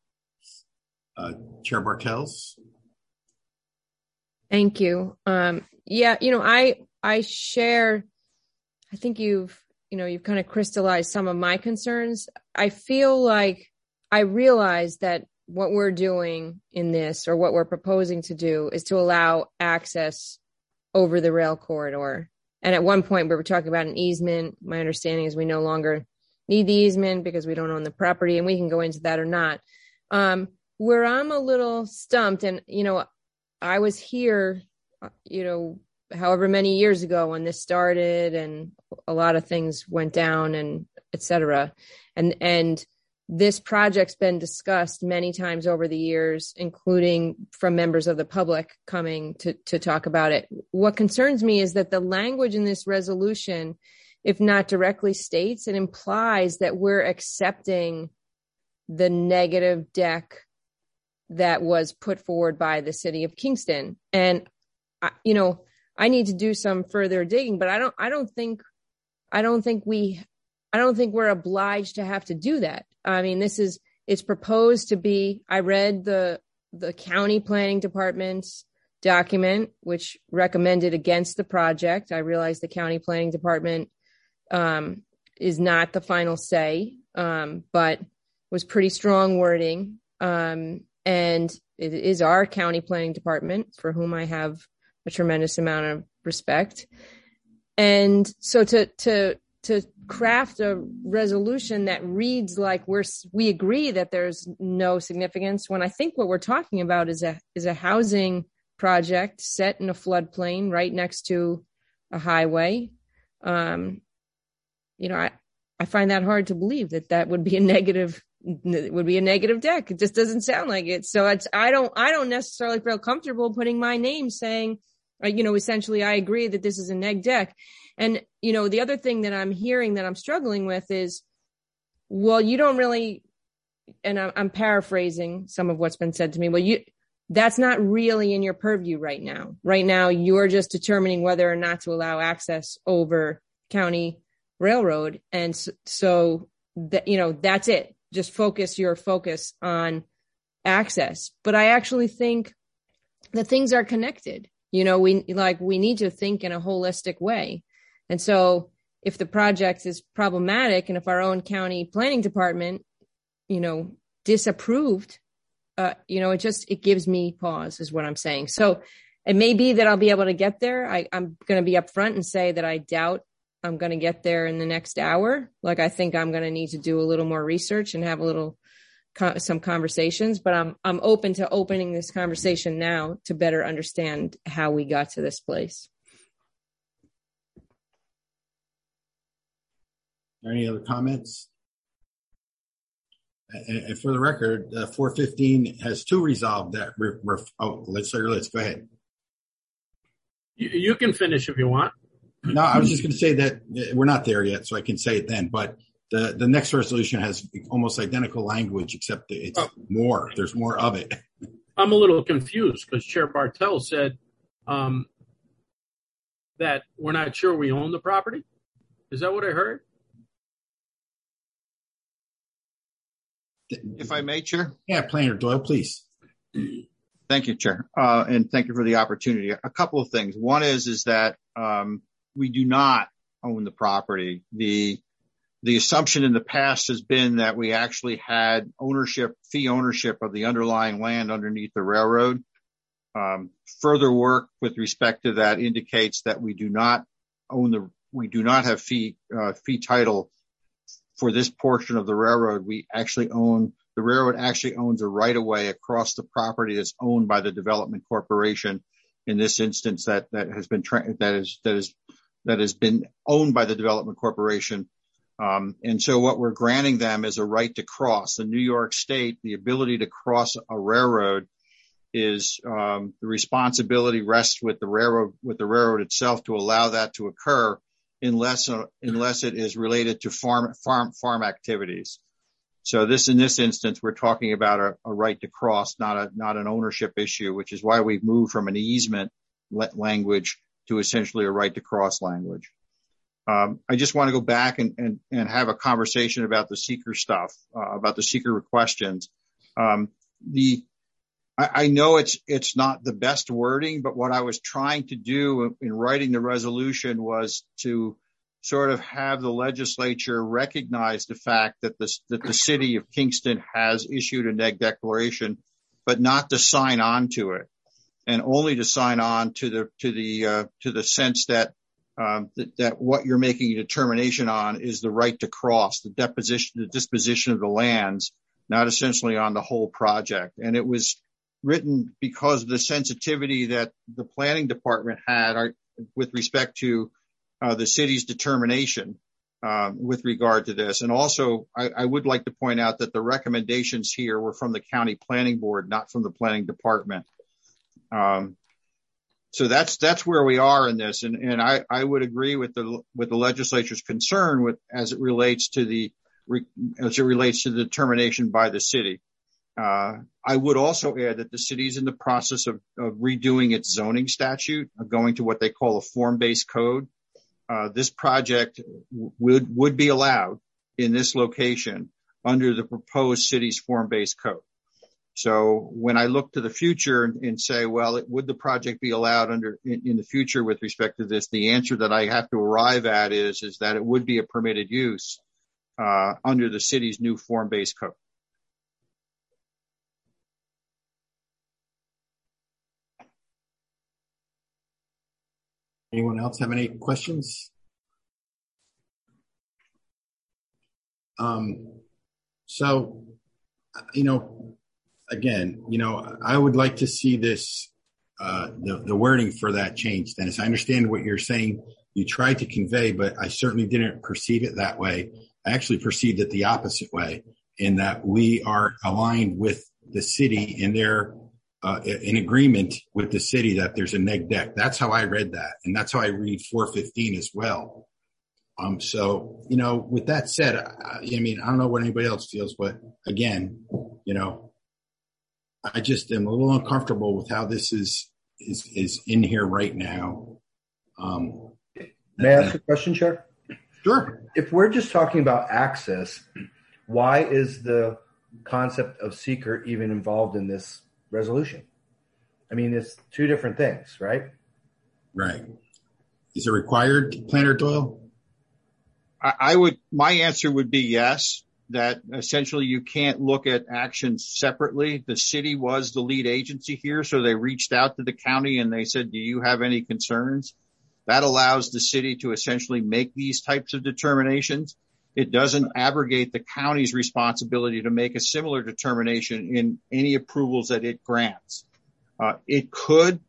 Chair Bartels. Thank you. I share, I think you've kind of crystallized some of my concerns. I feel like I realize that what we're doing in this, or what we're proposing to do, is to allow access over the rail corridor. And at one point we were talking about an easement. My understanding is we no longer need the easement because we don't own the property, and we can go into that or not. Where I'm a little stumped, and, I was here, however many years ago when this started, and a lot of things went down, and et cetera. And this project's been discussed many times over the years, including from members of the public coming to talk about it. What concerns me is that the language in this resolution, if not directly states, it implies that we're accepting the negative deck that was put forward by the city of Kingston. And, I need to do some further digging, but I don't think we're obliged to have to do that. I mean, it's proposed to be, I read the county planning department's document, which recommended against the project. I realize the county planning department is not the final say, but was pretty strong wording. And it is our county planning department, for whom I have a tremendous amount of respect. And so to craft a resolution that reads like we agree that there's no significance, when I think what we're talking about is a housing project set in a floodplain right next to a highway. I find that hard to believe that would be a negative. It would be a negative deck. It just doesn't sound like it. So I don't necessarily feel comfortable putting my name saying, essentially I agree that this is a neg deck. And, the other thing that I'm hearing that I'm struggling with is, well, you don't really, and I'm paraphrasing some of what's been said to me. Well, that's not really in your purview right now. Right now, you're just determining whether or not to allow access over county railroad. And so that, that's it. Just focus on access. But I actually think that things are connected. We need to think in a holistic way. And so if the project is problematic and if our own county planning department, disapproved, it gives me pause is what I'm saying. So it may be that I'll be able to get there. I'm going to be upfront and say that I doubt I'm going to get there in the next hour. I think I'm going to need to do a little more research and have some conversations, but I'm open to opening this conversation now to better understand how we got to this place. Any other comments? And for the record, 415 has two resolved that. Let's go ahead. You can finish if you want. No, I was just going to say that we're not there yet, so I can say it then. But the next resolution has almost identical language, except it's more. There's more of it. I'm a little confused because Chair Bartel said that we're not sure we own the property. Is that what I heard? If I may, Chair? Yeah, Planner Doyle, please. Thank you, Chair. And thank you for the opportunity. A couple of things. One is that we do not own the property. The assumption in the past has been that we actually had fee ownership of the underlying land underneath the railroad. Further work with respect to that indicates that we do not have fee title for this portion of the railroad. The railroad actually owns a right of way across the property that's owned by the Development Corporation. In this instance, that has been owned by the Development Corporation. And so what we're granting them is a right to cross. In New York State, the ability to cross a railroad is the responsibility rests with the railroad itself to allow that to occur, unless it is related to farm activities. So in this instance, we're talking about a right to cross, not an ownership issue, which is why we've moved from an easement language to essentially a right to cross language. I just want to go back and have a conversation about the seeker stuff, about the seeker questions. I know it's not the best wording, but what I was trying to do in writing the resolution was to sort of have the legislature recognize the fact that the city of Kingston has issued a neg declaration, but not to sign on to it, and only to sign on to the sense that what you're making a determination on is the right to cross, the disposition of the lands, not essentially on the whole project. And it was written because of the sensitivity that the planning department had with respect to the city's determination with regard to this. And also, I would like to point out that the recommendations here were from the county planning board, not from the planning department. So that's where we are in this. And I would agree with the legislature's concern as it relates to the determination by the city. I would also add that the city is in the process of redoing its zoning statute, going to what they call a form-based code. This project would be allowed in this location under the proposed city's form-based code. So when I look to the future and say, well, would the project be allowed in the future with respect to this? The answer that I have to arrive at is that it would be a permitted use under the city's new form-based code. Anyone else have any questions? So, again, I would like to see this, the wording for that change, Dennis. I understand what you're saying. You tried to convey, but I certainly didn't perceive it that way. I actually perceived it the opposite way, in that we are aligned with the city in their in agreement with the city that there's a neg deck. That's how I read that. And that's how I read 415 as well. So, with that said, I don't know what anybody else feels, but again, I just am a little uncomfortable with how this is in here right now. May I ask a question, Chair? Sure. If we're just talking about access, why is the concept of seeker even involved in this resolution? I mean, it's two different things, right? Right. Is it required, Planner Doyle? My answer would be yes, that essentially you can't look at actions separately. The city was the lead agency here, so they reached out to the county and they said, do you have any concerns? That allows the city to essentially make these types of determinations. It doesn't abrogate the county's responsibility to make a similar determination in any approvals that it grants. It could,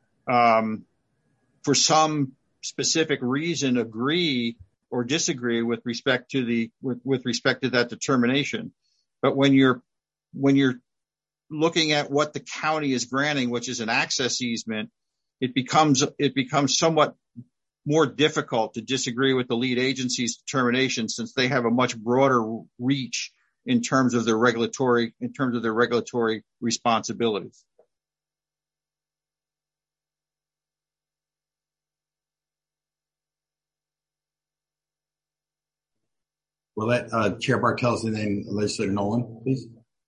for some specific reason, agree or disagree with respect to that determination. But when you're looking at what the county is granting, which is an access easement, it becomes somewhat more difficult to disagree with the lead agency's determination, since they have a much broader reach in terms of their regulatory responsibilities. We'll let Chair Bartels and then Legislator Nolan, please.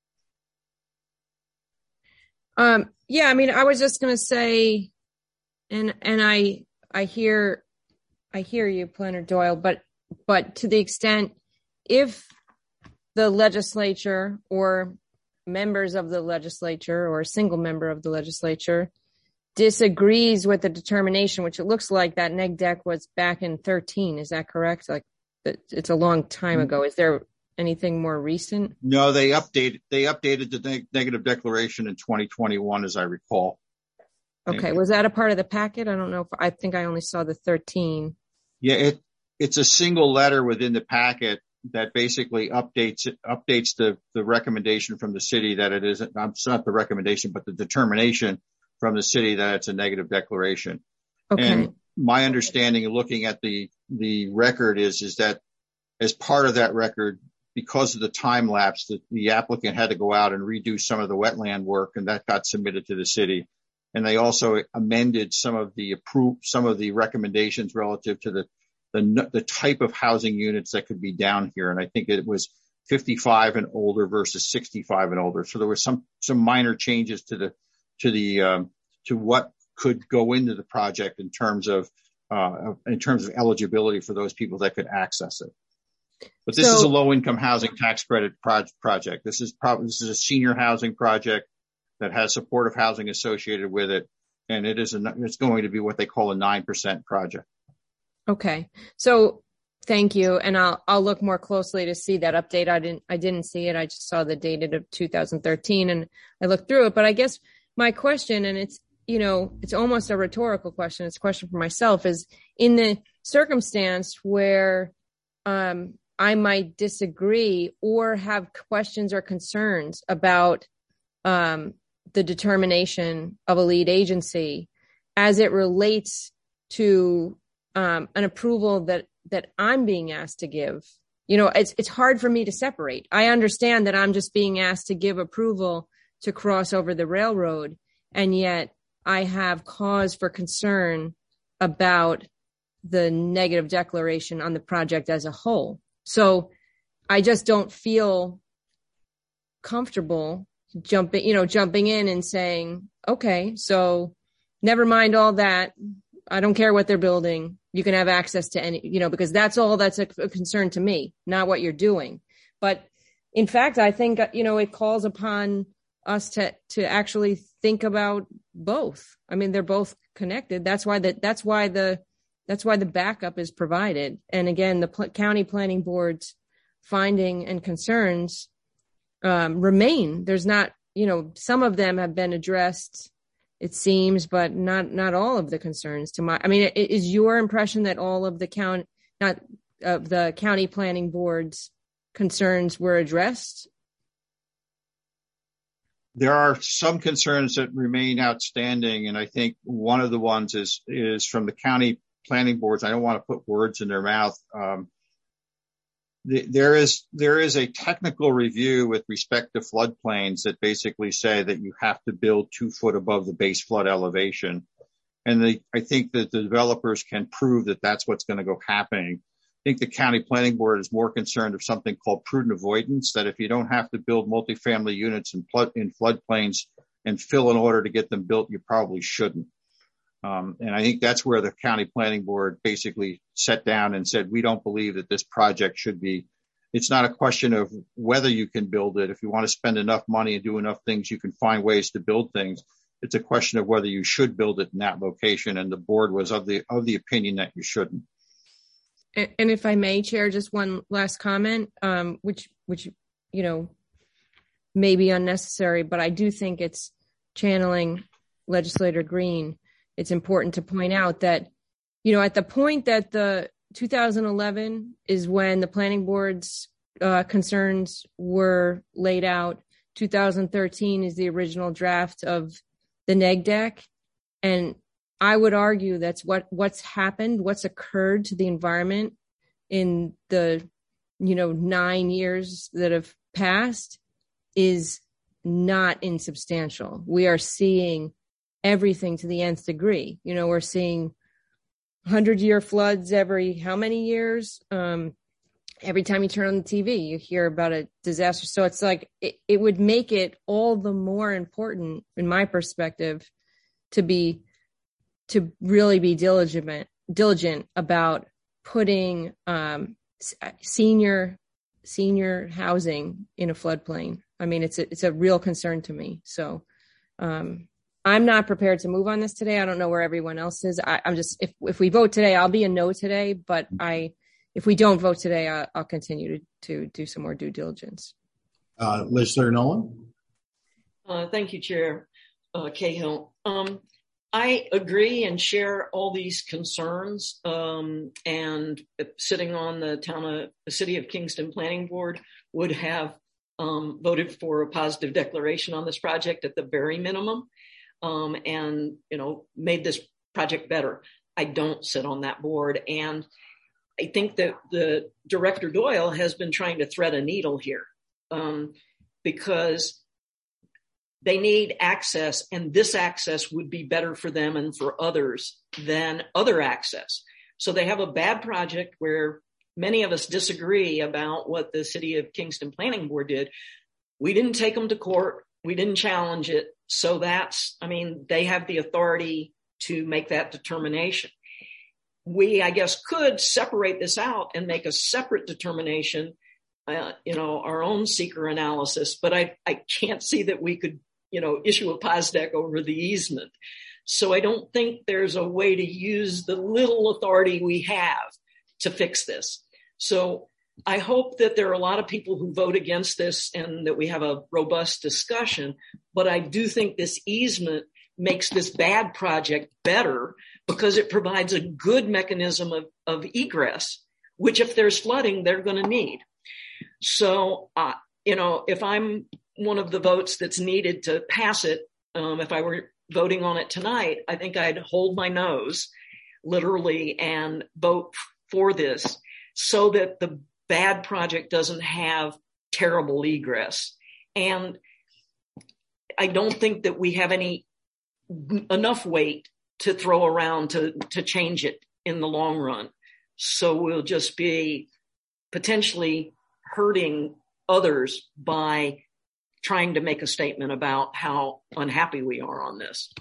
I was just going to say, and I hear you, Planner Doyle, but to the extent if the legislature or members of the legislature or a single member of the legislature disagrees with the determination, which it looks like that neg deck was back in 2013, is that correct? Like, it's a long time ago. Is there anything more recent? No, they updated the negative declaration in 2021, as I recall. Okay. Was that a part of the packet? I don't know. I think I only saw the 13. Yeah, it's a single letter within the packet that basically updates the recommendation from the city that it isn't. It's not the recommendation, but the determination from the city that it's a negative declaration. Okay. And my understanding of looking at the record is that as part of that record, because of the time lapse, the applicant had to go out and redo some of the wetland work, and that got submitted to the city. And they also amended some of the recommendations relative to the type of housing units that could be down here. And I think it was 55 and older versus 65 and older. So there were some minor changes to what could go into the project in terms of eligibility for those people that could access it. But this is a low income housing tax credit project. This is a senior housing project that has supportive housing associated with it. And it's going to be what they call a 9% project. Okay. So thank you. And I'll look more closely to see that update. I didn't see it. I just saw the dated of 2013 and I looked through it. But I guess my question, and it's almost a rhetorical question. It's a question for myself, is in the circumstance where, I might disagree or have questions or concerns about, the determination of a lead agency as it relates to an approval that I'm being asked to give. It's hard for me to separate. I understand that I'm just being asked to give approval to cross over the railroad, and yet I have cause for concern about the negative declaration on the project as a whole. So I just don't feel comfortable jumping in and saying, okay, so never mind all that. I don't care what they're building. You can have access to any, because that's a concern to me, not what you're doing. But in fact, I think, it calls upon us to actually think about both. I mean, they're both connected. That's why the backup is provided. And again, the county planning board's finding and concerns remain. There's not, some of them have been addressed, it seems, but not all of the concerns. Is your impression that all of the county planning board's concerns were addressed? there are some concerns that remain outstanding, and I think one of the ones is from the county planning boards. I don't want to put words in their mouth. There is a technical review with respect to floodplains that basically say that you have to build 2 foot above the base flood elevation. And I think that the developers can prove that that's what's going to go happening. I think the county planning board is more concerned of something called prudent avoidance, that if you don't have to build multifamily units in floodplains and fill in order to get them built, you probably shouldn't. And I think that's where the county planning board basically sat down and said, we don't believe that this project should be, it's not a question of whether you can build it. If you want to spend enough money and do enough things, you can find ways to build things. It's a question of whether you should build it in that location. And the board was of the opinion that you shouldn't. And if I may, Chair, just one last comment, which, may be unnecessary, but I do think it's channeling Legislator Green. It's important to point out that, at the point that the 2011 is when the planning board's concerns were laid out, 2013 is the original draft of the neg deck. And I would argue that's what's happened, what's occurred to the environment in the, 9 years that have passed is not insubstantial. We are seeing everything to the nth degree. We're seeing 100-year floods every how many years? Every time you turn on the TV, you hear about a disaster. So it's like it would make it all the more important, in my perspective, to really be diligent about putting senior housing in a floodplain. I mean, it's a real concern to me. So I'm not prepared to move on this today. I don't know where everyone else is. I'm just, if we vote today, I'll be a no today, but if we don't vote today, I'll continue to do some more due diligence. Legislator Nolan. Thank you, Chair Cahill. I agree and share all these concerns. And sitting on the City of Kingston Planning Board would have voted for a positive declaration on this project at the very minimum. And made this project better. I don't sit on that board. And I think that the Director Doyle has been trying to thread a needle here because they need access, and this access would be better for them and for others than other access. So they have a bad project where many of us disagree about what the City of Kingston Planning Board did. We didn't take them to court. We didn't challenge it. So they have the authority to make that determination. We, I guess, could separate this out and make a separate determination, our own seeker analysis, but I can't see that we could, issue a POSDEC over the easement. So I don't think there's a way to use the little authority we have to fix this. So I hope that there are a lot of people who vote against this and that we have a robust discussion, but I do think this easement makes this bad project better because it provides a good mechanism of egress, which if there's flooding, they're going to need. So, if I'm one of the votes that's needed to pass it, if I were voting on it tonight, I think I'd hold my nose literally and vote for this so that the bad project doesn't have terrible egress. And I don't think that we have enough weight to throw around to change it in the long run. So we'll just be potentially hurting others by trying to make a statement about how unhappy we are on this.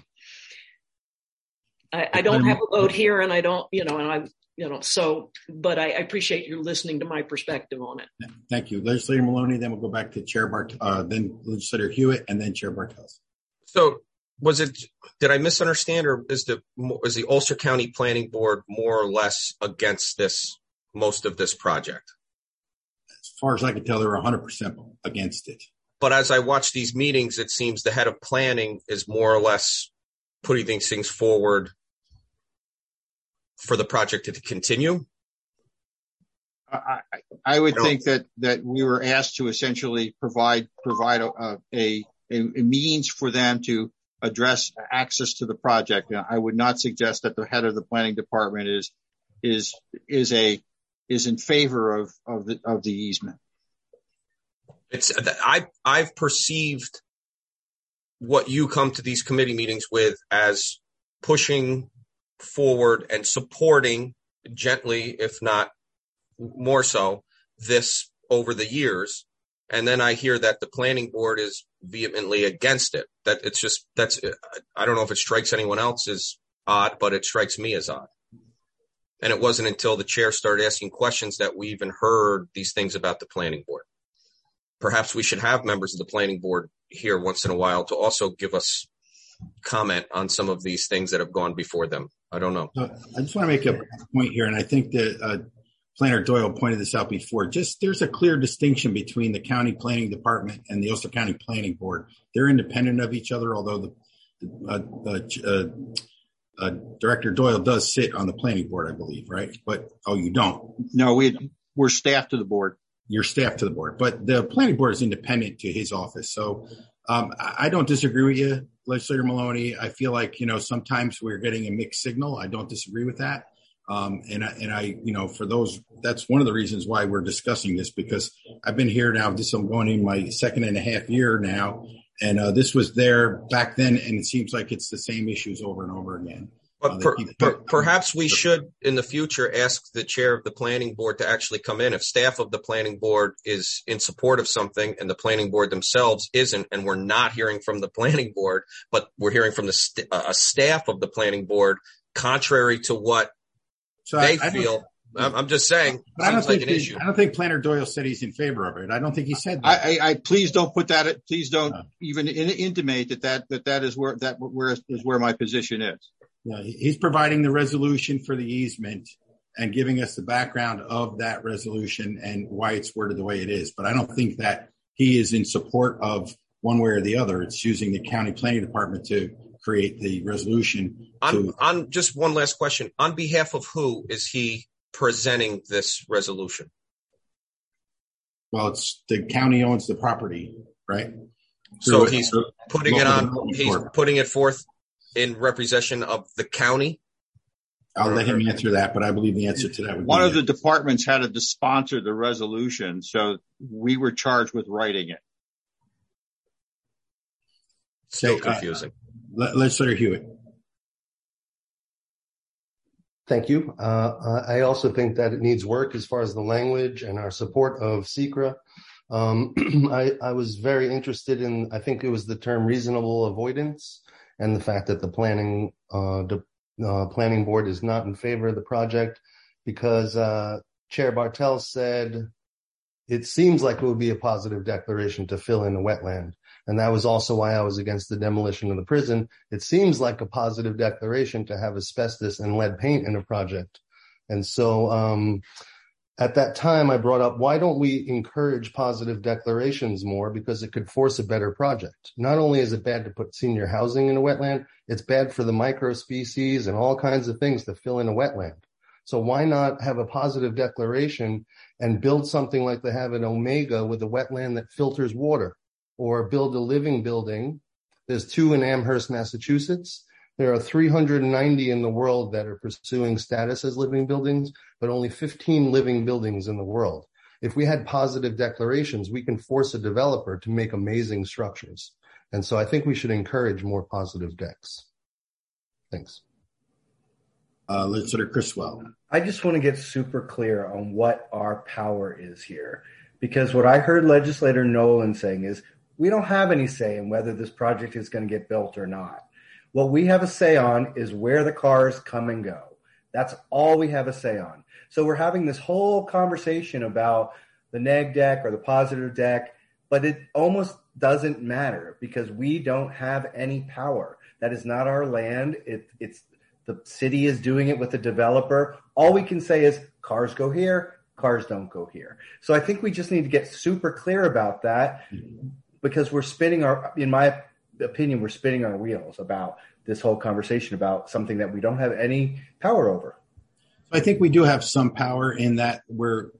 I don't have a vote here, and I don't, but I appreciate you listening to my perspective on it. Thank you. Legislator Maloney, then we'll go back to Chair then Legislator Hewitt, and then Chair Bartels. So did I misunderstand, or is the Ulster County Planning Board more or less against most of this project? As far as I can tell, they're 100% against it. But as I watch these meetings, it seems the head of planning is more or less putting these things forward for the project to continue. I would think that we were asked to essentially provide a means for them to address access to the project. I would not suggest that the head of the planning department is in favor of the easement. I've perceived what you come to these committee meetings with as pushing forward and supporting gently, if not more so, this over the years. And then I hear that the planning board is vehemently against it. I don't know if it strikes anyone else as odd, but it strikes me as odd. And it wasn't until the chair started asking questions that we even heard these things about the planning board. Perhaps we should have members of the planning board here once in a while to also give us comment on some of these things that have gone before them. I don't know. I just want to make a point here, and I think that Planner Doyle pointed this out before. There's a clear distinction between the county planning department and the Ulster County Planning Board. They're independent of each other, although Director Doyle does sit on the planning board, I believe, right? But you don't? No, we're staff to the board. You're staff to the board, but the planning board is independent to his office. So I don't disagree with you, Legislator Maloney. I feel like, sometimes we're getting a mixed signal. I don't disagree with that. And I, for those, that's one of the reasons why we're discussing this, because I've been here now. I'm going in my 2.5 year now. And this was there back then. And it seems like it's the same issues over and over again. But perhaps we should in the future ask the chair of the planning board to actually come in. If staff of the planning board is in support of something and the planning board themselves isn't, and we're not hearing from the planning board, but we're hearing from the a staff of the planning board, contrary to what they feel. I'm just saying. I don't think Planner Doyle said he's in favor of it. I don't think he said that. I please don't put that. Please don't even intimate that is where my position is. Yeah, he's providing the resolution for the easement and giving us the background of that resolution and why it's worded the way it is. But I don't think that he is in support of one way or the other. It's using the county planning department to create the resolution. On just one last question. On behalf of who is he presenting this resolution? Well, it's the county owns the property, right? So he's putting it forth in representation of the county? I'll let him answer that, but I believe the answer to that would be one of the departments had to sponsor the resolution, so we were charged with writing it. Still confusing. Legislator Hewitt. Thank you. I also think that it needs work as far as the language and our support of SECRA. I was very interested in, I think it was the term reasonable avoidance, and the fact that the planning board is not in favor of the project, because Chair Bartel said it seems like it would be a positive declaration to fill in a wetland. And that was also why I was against the demolition of the prison. It seems like a positive declaration to have asbestos and lead paint in a project. And so at that time, I brought up, why don't we encourage positive declarations more? Because it could force a better project. Not only is it bad to put senior housing in a wetland, it's bad for the microspecies and all kinds of things to fill in a wetland. So why not have a positive declaration and build something like they have in Omega with a wetland that filters water, or build a living building? There's 2 in Amherst, Massachusetts. There are 390 in the world that are pursuing status as living buildings, but only 15 living buildings in the world. If we had positive declarations, we can force a developer to make amazing structures. And so I think we should encourage more positive decks. Thanks. Legislator Criswell. I just want to get super clear on what our power is here, because what I heard Legislator Nolan saying is we don't have any say in whether this project is going to get built or not. What we have a say on is where the cars come and go. That's all we have a say on. So we're having this whole conversation about the neg deck or the positive deck, but it almost doesn't matter because we don't have any power. That is not our land. It's the city is doing it with the developer. All we can say is cars go here, cars don't go here. So I think we just need to get super clear about that, because we're spinning in my opinion, we're spinning our wheels about this whole conversation about something that we don't have any power over. I think we do have some power in that we're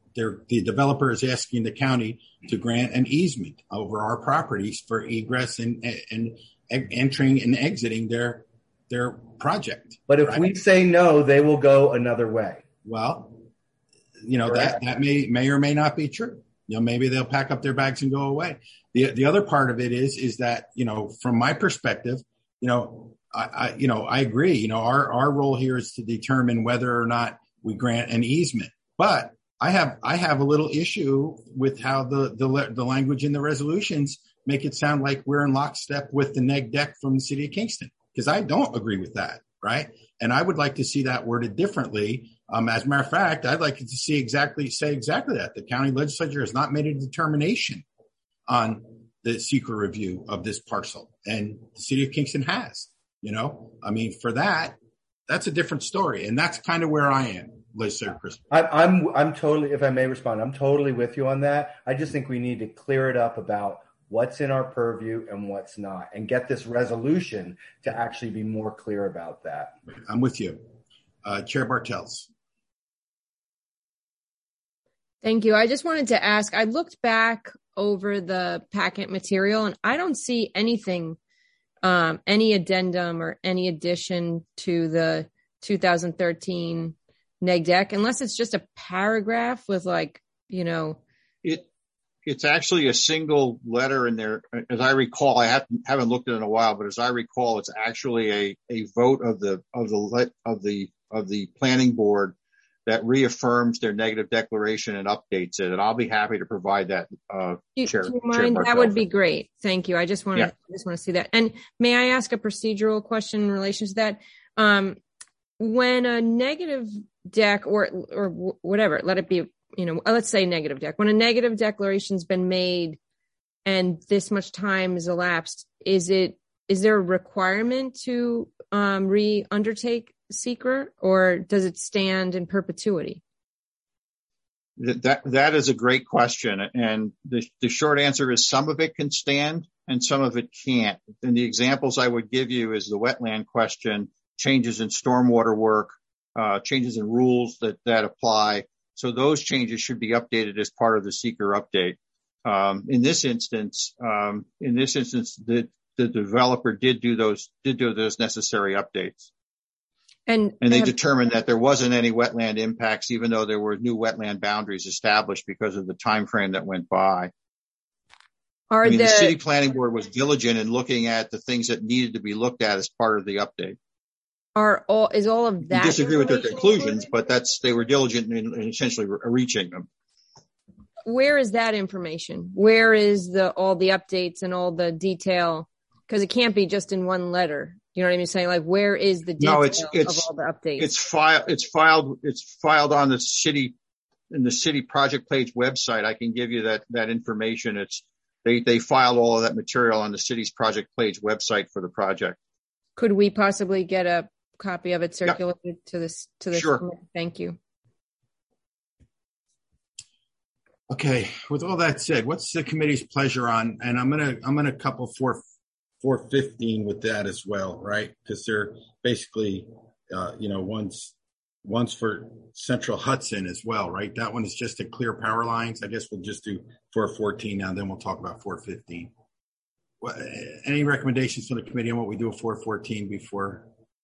the developer is asking the county to grant an easement over our properties for egress and entering and exiting their project. But if we say no, they will go another way. Well, that may or may not be true. Maybe they'll pack up their bags and go away. The other part of it is that, from my perspective, I agree. Our role here is to determine whether or not we grant an easement. But I have a little issue with how the language in the resolutions make it sound like we're in lockstep with the neg deck from the city of Kingston, because I don't agree with that, right? And I would like to see that worded differently. As a matter of fact, I'd like to say exactly that. The county legislature has not made a determination on the secret review of this parcel, and the city of Kingston has. For that's a different story, and that's kind of where I am, legislator Chris. I'm totally, if I may respond, I'm totally with you on that. I just think we need to clear it up about what's in our purview and what's not, and get this resolution to actually be more clear about that. I'm with you. Chair Bartels. Thank you. I just wanted to ask, I looked back over the packet material and I don't see anything, any addendum or any addition to the 2013 neg deck, unless it's just a paragraph with It's actually a single letter in there. As I recall, I haven't looked at it in a while, but as I recall, it's actually a vote of the planning board that reaffirms their negative declaration and updates it. And I'll be happy to provide that. Chair, do you mind? That would be great. Thank you. I just want to see that. And may I ask a procedural question in relation to that? When a negative deck or whatever, let it be, let's say negative deck. When a negative declaration's been made and this much time has elapsed, is there a requirement to undertake secret, or does it stand in perpetuity? That is a great question. And the short answer is some of it can stand and some of it can't. And the examples I would give you is the wetland question, changes in stormwater work, changes in rules that apply. So those changes should be updated as part of the seeker update. In this instance, the developer did do those necessary updates. And they determined that there wasn't any wetland impacts, even though there were new wetland boundaries established because of the time frame that went by. The city planning board was diligent in looking at the things that needed to be looked at as part of the update. Is all of that? I disagree with their conclusions, but they were diligent in essentially reaching them. Where is that information? Where is all the updates and all the detail? Because it can't be just in one letter. You know what I'm saying? Like, where is the detail of all the updates? It's filed on the city project page website. I can give you that information. They filed all of that material on the city's project page website for the project. Could we possibly get a copy of it circulated to this? Sure. Thank you. Okay. With all that said, what's the committee's pleasure on? And I'm gonna couple 415 with that as well, right? Because they're basically, one's for Central Hudson as well, right? That one is just to clear power lines. I guess we'll just do 414 now, then we'll talk about 415. Any recommendations from the committee on what we do with 414 before?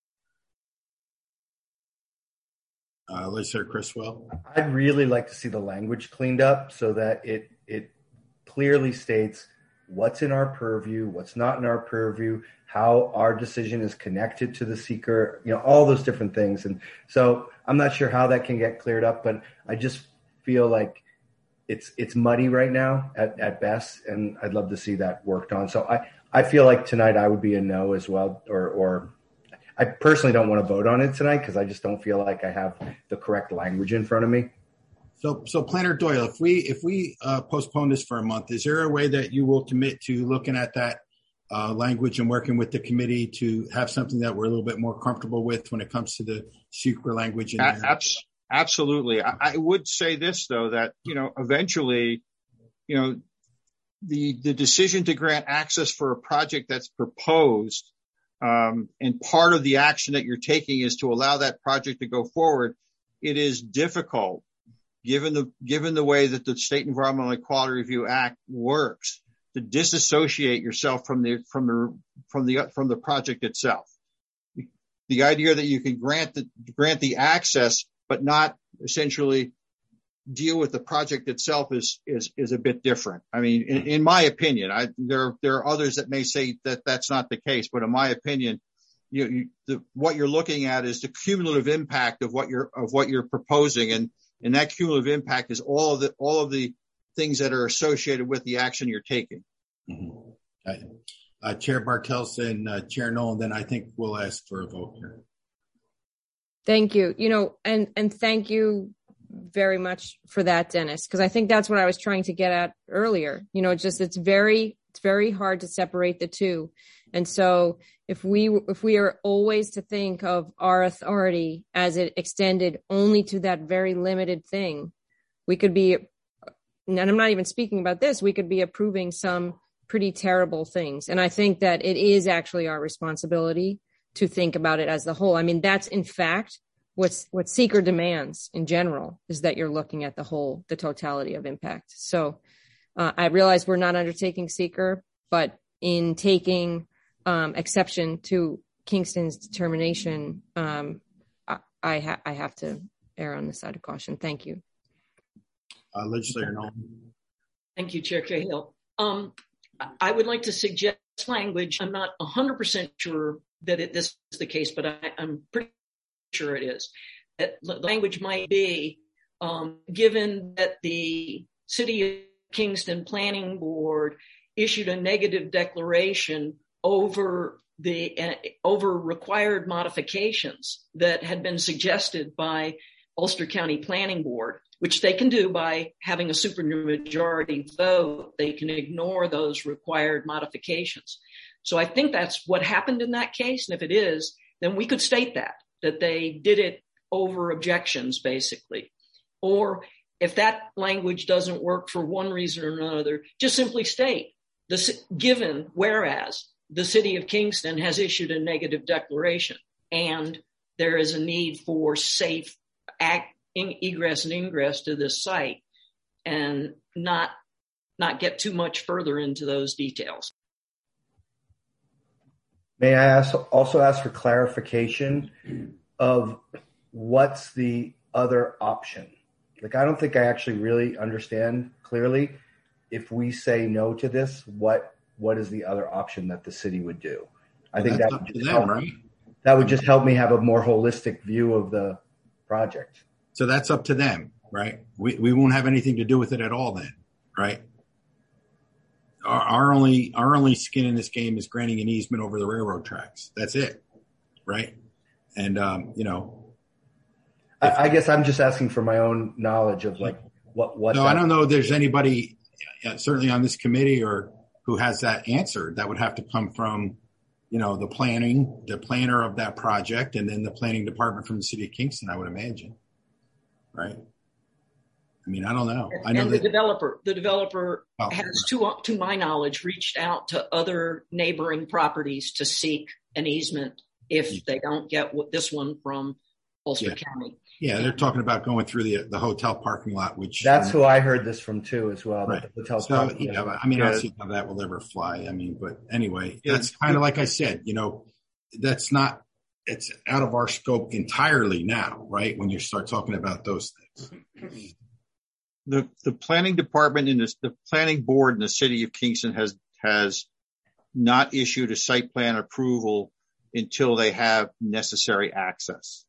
Legislator Criswell? I'd really like to see the language cleaned up so that it clearly states what's in our purview, what's not in our purview, how our decision is connected to the seeker, all those different things. And so I'm not sure how that can get cleared up, but I just feel like it's muddy right now at best, and I'd love to see that worked on. So I feel like tonight I would be a no as well, or I personally don't want to vote on it tonight because I just don't feel like I have the correct language in front of me. So Planner Doyle, if we postpone this for a month, is there a way that you will commit to looking at that language and working with the committee to have something that we're a little bit more comfortable with when it comes to the secret language? Absolutely. I would say this, though, that, eventually, the decision to grant access for a project that's proposed, and part of the action that you're taking is to allow that project to go forward. It is difficult given the way that the State Environmental Quality Review Act works, to disassociate yourself from the project itself. The idea that you can grant the access, but not essentially deal with the project itself is a bit different. I mean, in my opinion, there are others that may say that that's not the case, but in my opinion, what you're looking at is the cumulative impact of what you're proposing, and that cumulative impact is all of the things that are associated with the action you're taking. Mm-hmm. Chair Bartels and Chair Nolan, then I think we'll ask for a vote here. Thank you. And thank you very much for that, Dennis, because I think that's what I was trying to get at earlier. It's very hard to separate the two. And so if we are always to think of our authority as it extended only to that very limited thing, we could be, and I'm not even speaking about this, we could be approving some pretty terrible things. And I think that it is actually our responsibility to think about it as the whole. I mean, that's in fact what seeker demands in general, is that you're looking at the totality of impact. So I realize we're not undertaking seeker, but in taking exception to Kingston's determination, I have to err on the side of caution. Thank you. Legislator Nolan. Thank you, Chair Cahill. I would like to suggest language. I'm not 100% sure that this is the case, but I'm pretty sure it is. That the language might be, given that the City of Kingston Planning Board issued a negative declaration over required modifications that had been suggested by Ulster County Planning Board, which they can do by having a supermajority vote. They can ignore those required modifications. So I think that's what happened in that case. And if it is, then we could state that they did it over objections, basically. Or if that language doesn't work for one reason or another, just simply state, whereas the City of Kingston has issued a negative declaration and there is a need for safe egress and ingress to this site, and not get too much further into those details. May I also ask for clarification of what's the other option? Like, I don't think I actually really understand clearly. If we say no to this, what is the other option that the city would do? I think that would just help, right? That would just help me have a more holistic view of the project. So that's up to them, right? We won't have anything to do with it at all then, right? Our only skin in this game is granting an easement over the railroad tracks. That's it, right? And I guess I'm just asking for my own knowledge of like what. No, I don't know if there's anybody certainly on this committee or who has that answer. That would have to come from, the planner of that project, and then the planning department from the City of Kingston, I would imagine. Right. I mean, I don't know. I know the developer has, to my knowledge, reached out to other neighboring properties to seek an easement if they don't get this one from Ulster County. Yeah, they're talking about going through the hotel parking lot, which that's who I heard this from too, as well. Right. The hotel parking lot. I mean, I don't see how that will ever fly. I mean, but anyway, that's kind of like I said. That's not. It's out of our scope entirely now, right? When you start talking about those things. The planning department and the planning board in the City of Kingston has not issued a site plan approval until they have necessary access.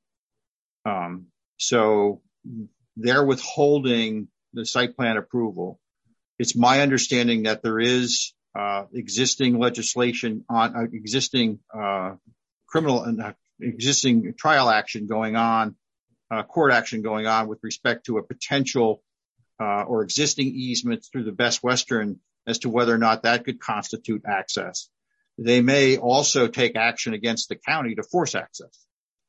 So they're withholding the site plan approval. It's my understanding that there is existing legislation on existing criminal and existing trial action going on, court action going on with respect to a potential or existing easements through the Best Western as to whether or not that could constitute access. They may also take action against the county to force access.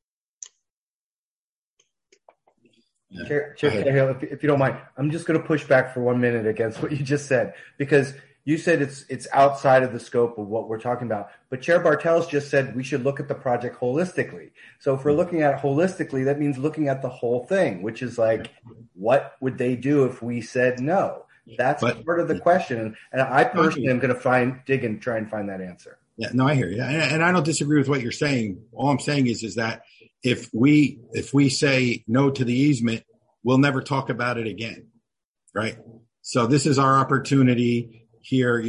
Yeah. Chair Cahill, if you don't mind, I'm just going to push back for 1 minute against what you just said, because you said it's outside of the scope of what we're talking about. But Chair Bartels just said we should look at the project holistically. So if we're looking at it holistically, that means looking at the whole thing, which is like, what would they do if we said no? That's part of the question. And I personally am going to dig and try and find that answer. Yeah, no, I hear you. And I don't disagree with what you're saying. All I'm saying is that if we say no to the easement, we'll never talk about it again. Right. So this is our opportunity here,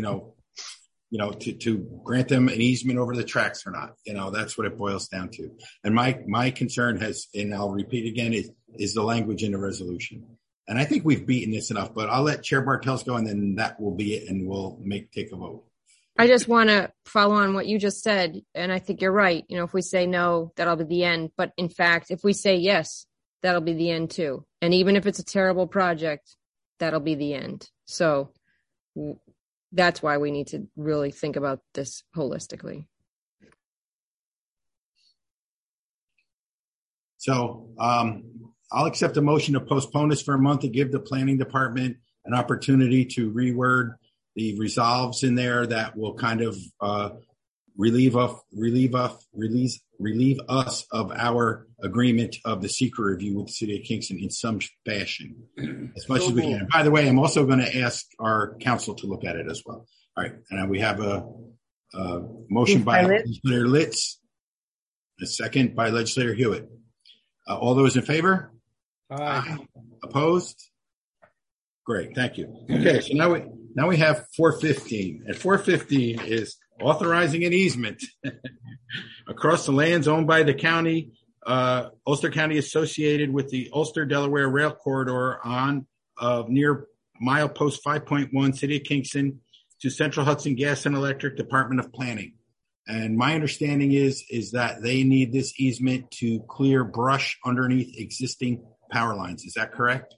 to grant them an easement over the tracks or not. That's what it boils down to. And my concern and I'll repeat again, is the language in the resolution. And I think we've beaten this enough, but I'll let Chair Bartels go, and then that will be it, and we'll take a vote. I just want to follow on what you just said, and I think you're right. If we say no, that'll be the end. But in fact, if we say yes, that'll be the end too. And even if it's a terrible project, that'll be the end. So that's why we need to really think about this holistically. So I'll accept a motion to postpone this for a month to give the planning department an opportunity to reword the resolves in there that will kind of relieve us of our agreement of the secret review with the City of Kingston in some fashion, as much as we can. By the way, I'm also going to ask our council to look at it as well. All right, and we have a motion by Legislator Litz, a second by Legislator Hewitt. All those in favor? Aye. Opposed? Great, thank you. Okay, so now we have 415, and 415 is authorizing an easement across the lands owned by the county, Ulster County, associated with the Ulster-Delaware Rail Corridor near milepost 5.1, City of Kingston, to Central Hudson Gas and Electric Department of Planning. And my understanding is that they need this easement to clear brush underneath existing power lines. Is that correct?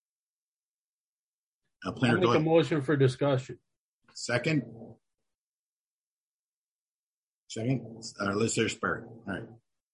I'll make a motion for discussion. Second, Legislator Spurr. All right.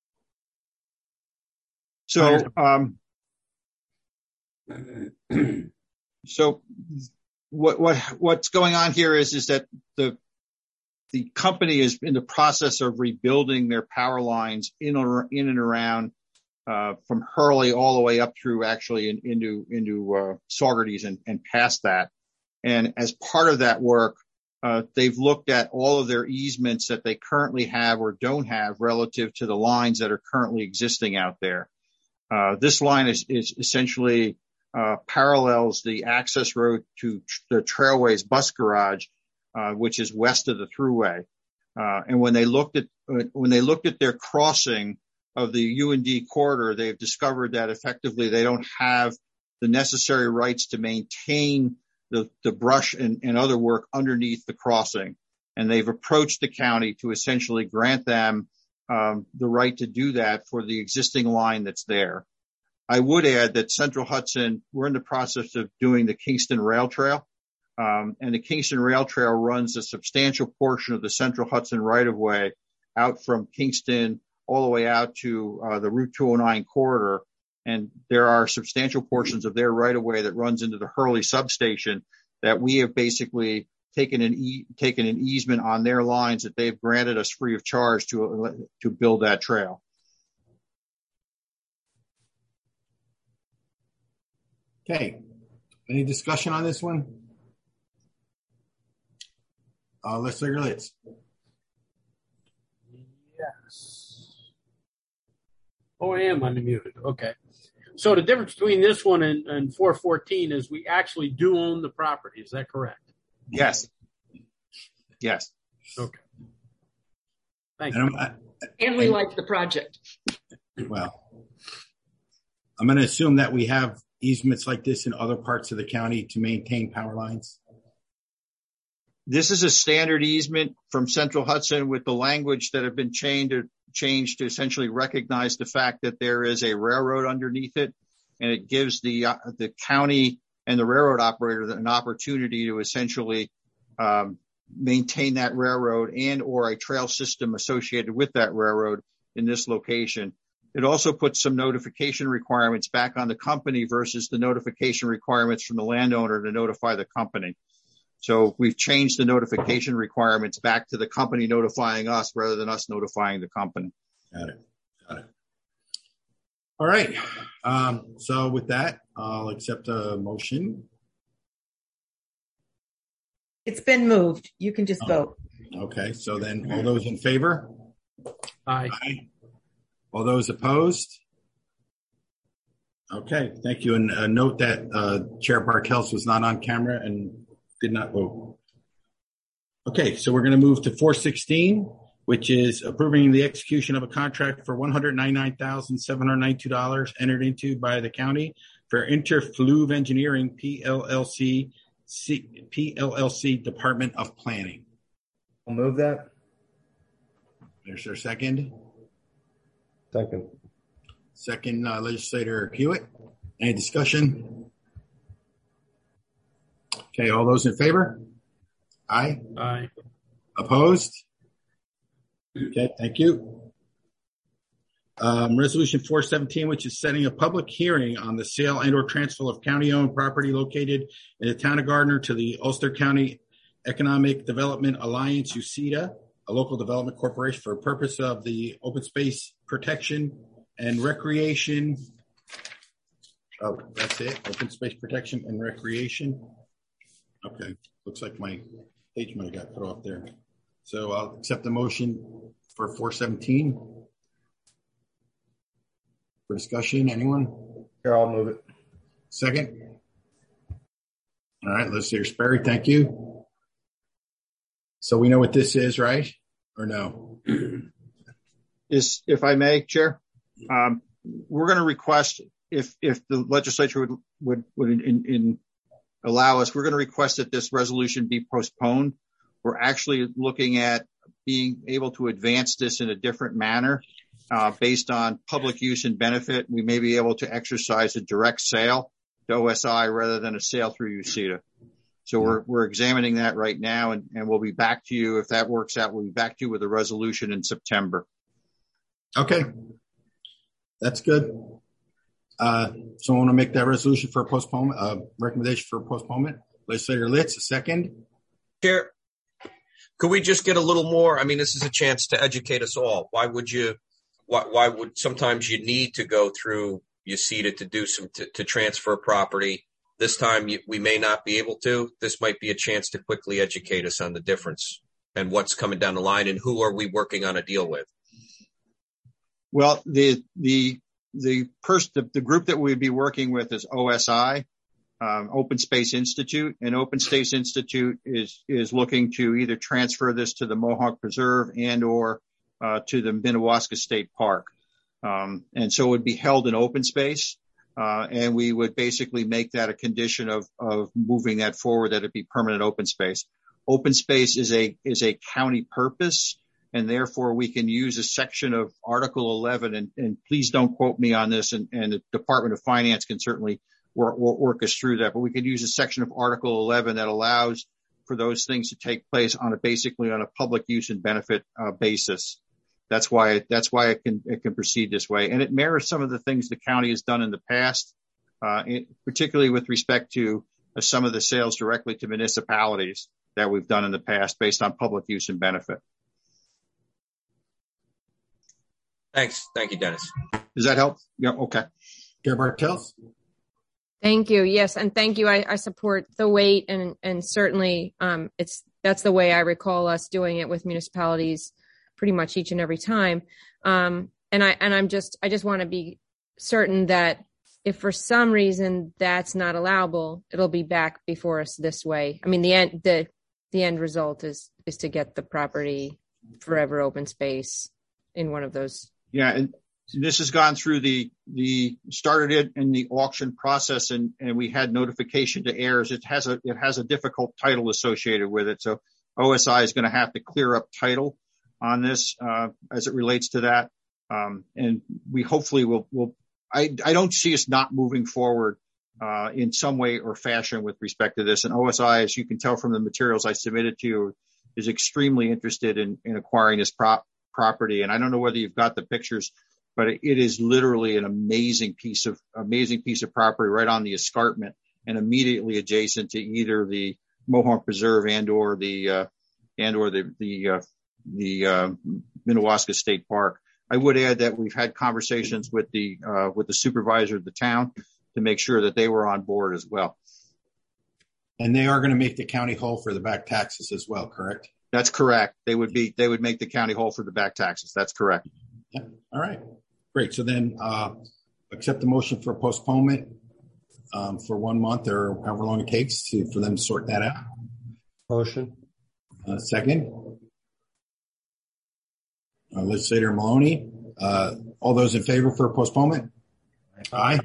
So what's going on here is that the company is in the process of rebuilding their power lines in and around from Hurley all the way up through actually into Saugerties and past that. And as part of that work, they've looked at all of their easements that they currently have or don't have relative to the lines that are currently existing out there. This line is essentially parallels the access road to the Trailways bus garage, which is west of the thruway. And when they looked at their crossing of the UND corridor, they've discovered that effectively they don't have the necessary rights to maintain the brush and other work underneath the crossing. And they've approached the county to essentially grant them the right to do that for the existing line that's there. I would add that Central Hudson, we're in the process of doing the Kingston Rail Trail. And the Kingston Rail Trail runs a substantial portion of the Central Hudson right-of-way out from Kingston all the way out to the Route 209 corridor. And there are substantial portions of their right-of-way that runs into the Hurley substation that we have basically taken an easement on their lines that they've granted us free of charge to build that trail. Okay. Any discussion on this one? Legislator Litz. Yes. Oh, I am unmuted. Okay. So the difference between this one and 414 is we actually do own the property. Is that correct? Yes. Yes. Okay. Thank you. And we like the project. Well, I'm going to assume that we have easements like this in other parts of the county to maintain power lines. This is a standard easement from Central Hudson with the language that have been changed to essentially recognize the fact that there is a railroad underneath it, and it gives the county and the railroad operator an opportunity to essentially maintain that railroad and or a trail system associated with that railroad in this location. It also puts some notification requirements back on the company versus the notification requirements from the landowner to notify the company. So we've changed the notification requirements back to the company notifying us rather than us notifying the company. Got it. All right. So with that, I'll accept a motion. It's been moved. You can just vote. Okay. So then all those in favor? Aye. All those opposed? Okay. Thank you. And note that Chair Bartels was not on camera and did not vote. Okay. So we're going to move to 416, which is approving the execution of a contract for $199,792 entered into by the county for Interfluve Engineering, PLLC Department of Planning. I'll move that. There's their second. Second, Legislator Hewitt. Any discussion? Okay, all those in favor? Aye. Aye. Opposed? Okay, thank you. Resolution 417, which is setting a public hearing on the sale and or transfer of county-owned property located in the town of Gardner to the Ulster County Economic Development Alliance, UCEDA, a local development corporation for the purpose of the open space protection and recreation. Oh, that's it. Open space protection and recreation. Okay. Looks like my page might have got cut off there. So I'll accept the motion for 417. For discussion, anyone? Here, I'll move it. Second. All right, Legislator Sperry, thank you. So we know what this is, right? Or no? If I may, Chair, we're going to request, if the legislature would allow us, we're going to request that this resolution be postponed. We're actually looking at being able to advance this in a different manner based on public use and benefit. We may be able to exercise a direct sale to OSI rather than a sale through UCEDA. So we're examining that right now, and we'll be back to you. If that works out, we'll be back to you with a resolution in September. Okay. That's good. So I want to make that resolution for a postponement, recommendation for postponement. Legislator Litz, a second. Chair, could we just get a little more? I mean, this is a chance to educate us all. Why would sometimes you need to go through UCEDA to do to transfer property? This time we may not be able to. This might be a chance to quickly educate us on the difference and what's coming down the line and who are we working on a deal with? Well, the group that we'd be working with is OSI, Open Space Institute, and Open Space Institute is looking to either transfer this to the Mohawk Preserve and or to the Minnewaska State Park. And so it would be held in open space. And we would basically make that a condition of moving that forward, that it be permanent open space. Open space is a county purpose, and therefore we can use a section of Article 11, and please don't quote me on this, and the Department of Finance can certainly work us through that, but we could use a section of Article 11 that allows for those things to take place basically on a public use and benefit basis. That's why it can proceed this way. And it mirrors some of the things the county has done in the past, particularly with respect to some of the sales directly to municipalities that we've done in the past based on public use and benefit. Thanks. Thank you, Dennis. Does that help? Yeah. Okay. Chair Bartels? Thank you. Yes. And thank you. I support the wait, and certainly that's the way I recall us doing it with municipalities pretty much each and every time. And I just want to be certain that if for some reason that's not allowable, it'll be back before us this way. I mean, the end result is to get the property forever open space in one of those. Yeah. And this has gone through started it in the auction process, and we had notification to heirs. It has a difficult title associated with it. So OSI is going to have to clear up title on this as it relates to that. And we hopefully will, I don't see us not moving forward in some way or fashion with respect to this. And OSI, as you can tell from the materials I submitted to you, is extremely interested in acquiring this property. And I don't know whether you've got the pictures, but it is literally an amazing piece of property right on the escarpment and immediately adjacent to either the Mohawk Preserve and or the Minnewaska State Park. I would add that we've had conversations with the supervisor of the town to make sure that they were on board as well. And they are going to make the county whole for the back taxes as well, correct? That's correct. They would make the county whole for the back taxes. That's correct. Yeah. All right. Great. So then accept the motion for postponement for 1 month or however long it takes for them to sort that out. Motion. Second. Legislator Maloney. All those in favor for postponement? Aye.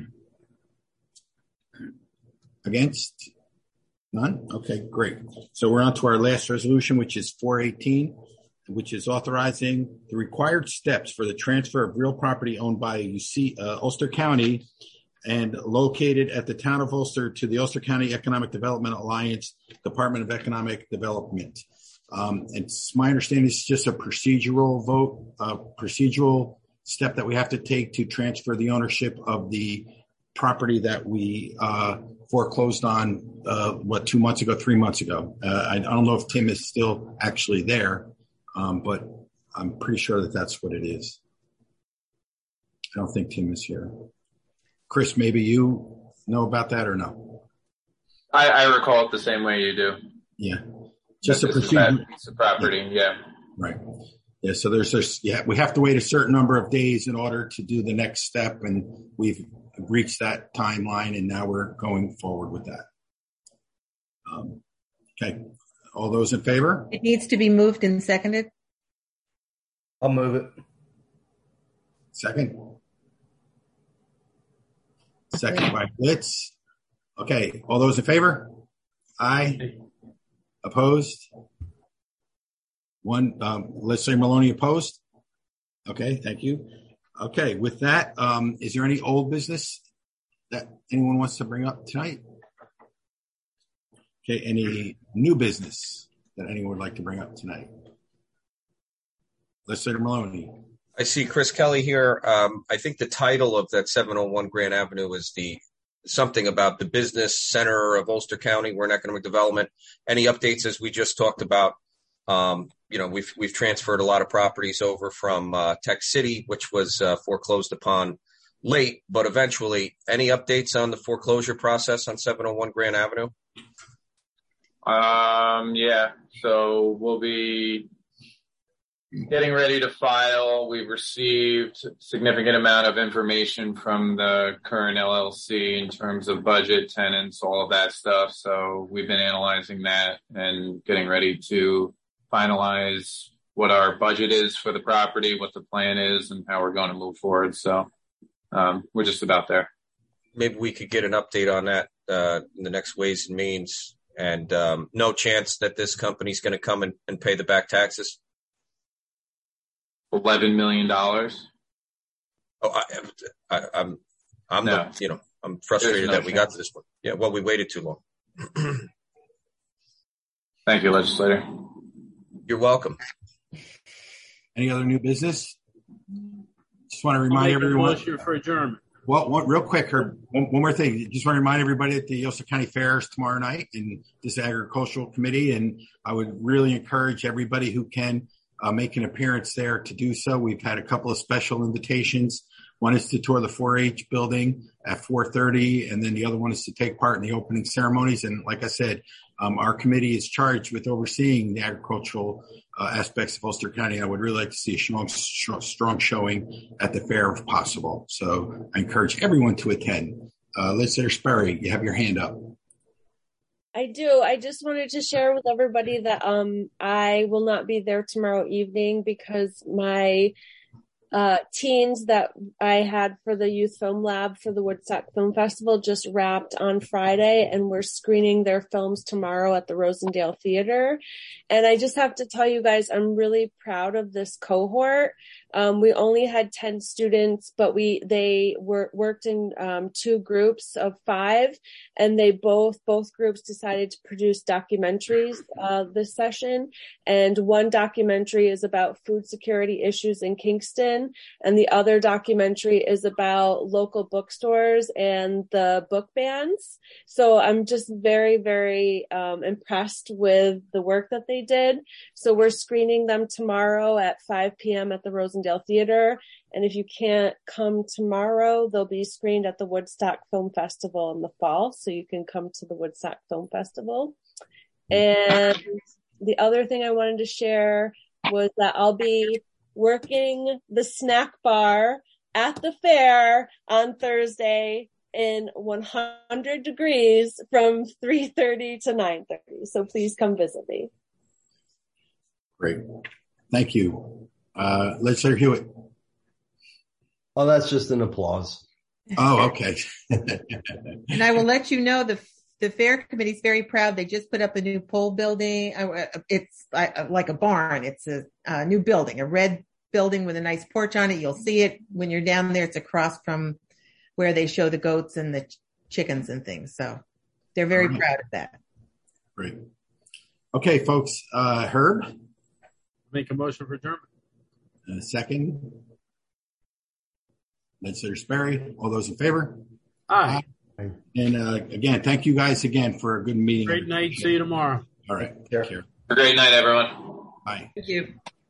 Against? None? Okay, great. So we're on to our last resolution, which is 418, which is authorizing the required steps for the transfer of real property owned by Ulster County and located at the town of Ulster to the Ulster County Economic Development Alliance, Department of Economic Development. It's my understanding it's just a procedural vote, procedural step that we have to take to transfer the ownership of the property that we foreclosed on, 2 months ago, 3 months ago. I don't know if Tim is still actually there, but I'm pretty sure that that's what it is. I don't think Tim is here. Chris, maybe you know about that or no? I recall it the same way you do. Yeah. Just a procedure. Piece of property, yeah. Right. Yeah. So we have to wait a certain number of days in order to do the next step, and we've reached that timeline, and now we're going forward with that. Okay. All those in favor? It needs to be moved and seconded. I'll move it. Second. Second by Blitz. Okay. All those in favor? Aye. Opposed? One. Legislator Maloney opposed? Okay. Thank you. Okay. With that, is there any old business that anyone wants to bring up tonight? Okay. Any new business that anyone would like to bring up tonight? Legislator Maloney. I see Chris Kelly here. I think the title of that 701 Grant Avenue is something about the business center of Ulster County. We're in economic development. Any updates as we just talked about? We've transferred a lot of properties over from Tech City, which was foreclosed upon late, but eventually. Any updates on the foreclosure process on 701 Grant Avenue? Yeah. So we'll be getting ready to file. We've received a significant amount of information from the current LLC in terms of budget, tenants, all of that stuff. So we've been analyzing that and getting ready to finalize what our budget is for the property, what the plan is, and how we're going to move forward. So we're just about there. Maybe we could get an update on that in the next Ways and Means. And no chance that this company's going to come and pay the back taxes? $11 million. Oh, I'm frustrated that we got to this point. Yeah, well, we waited too long. Thank you, legislator. You're welcome. Any other new business? Just want to remind everyone. For adjournment. Well, real quick, Herb, one more thing. Just want to remind everybody at the Ulster County Fair is tomorrow night in this agricultural committee, and I would really encourage everybody who can make an appearance there to do so. We've had a couple of special invitations. One is to tour the 4-H building at 4:30, and then the other one is to take part in the opening ceremonies. And like I said, our committee is charged with overseeing the agricultural aspects of Ulster County. I would really like to see a strong showing at the fair if possible. So I encourage everyone to attend. Legislator Sperry, you have your hand up. I do. I just wanted to share with everybody that I will not be there tomorrow evening because my teams that I had for the Youth Film Lab for the Woodstock Film Festival just wrapped on Friday, and we're screening their films tomorrow at the Rosendale Theater. And I just have to tell you guys, I'm really proud of this cohort. We only had 10 students, but they worked in 2 groups of 5, and they both groups decided to produce documentaries this session. And one documentary is about food security issues in Kingston, Oregon. And the other documentary is about local bookstores and the book bans. So I'm just very, very impressed with the work that they did. So we're screening them tomorrow at 5 p.m. at the Rosendale Theater. And if you can't come tomorrow, they'll be screened at the Woodstock Film Festival in the fall. So you can come to the Woodstock Film Festival. And the other thing I wanted to share was that I'll be working the snack bar at the fair on Thursday in 100 degrees from 3:30 to 9:30. So please come visit me. Great. Thank you. Legislator Hewitt. Oh, that's just an applause. Oh, okay. And I will let you know the fair committee is very proud. They just put up a new pole building. It's like a barn. It's a new building, a red building with a nice porch on it. You'll see it when you're down there. It's across from where they show the goats and the chickens and things. So they're very proud of that. Great. Okay, folks. Herb? Make a motion for adjournment. Second. Legislator Sperry. All those in favor? Aye. And again, thank you guys again for a good meeting. Great night. See you tomorrow. All right. Take care. Have a great night, everyone. Bye. Thank you.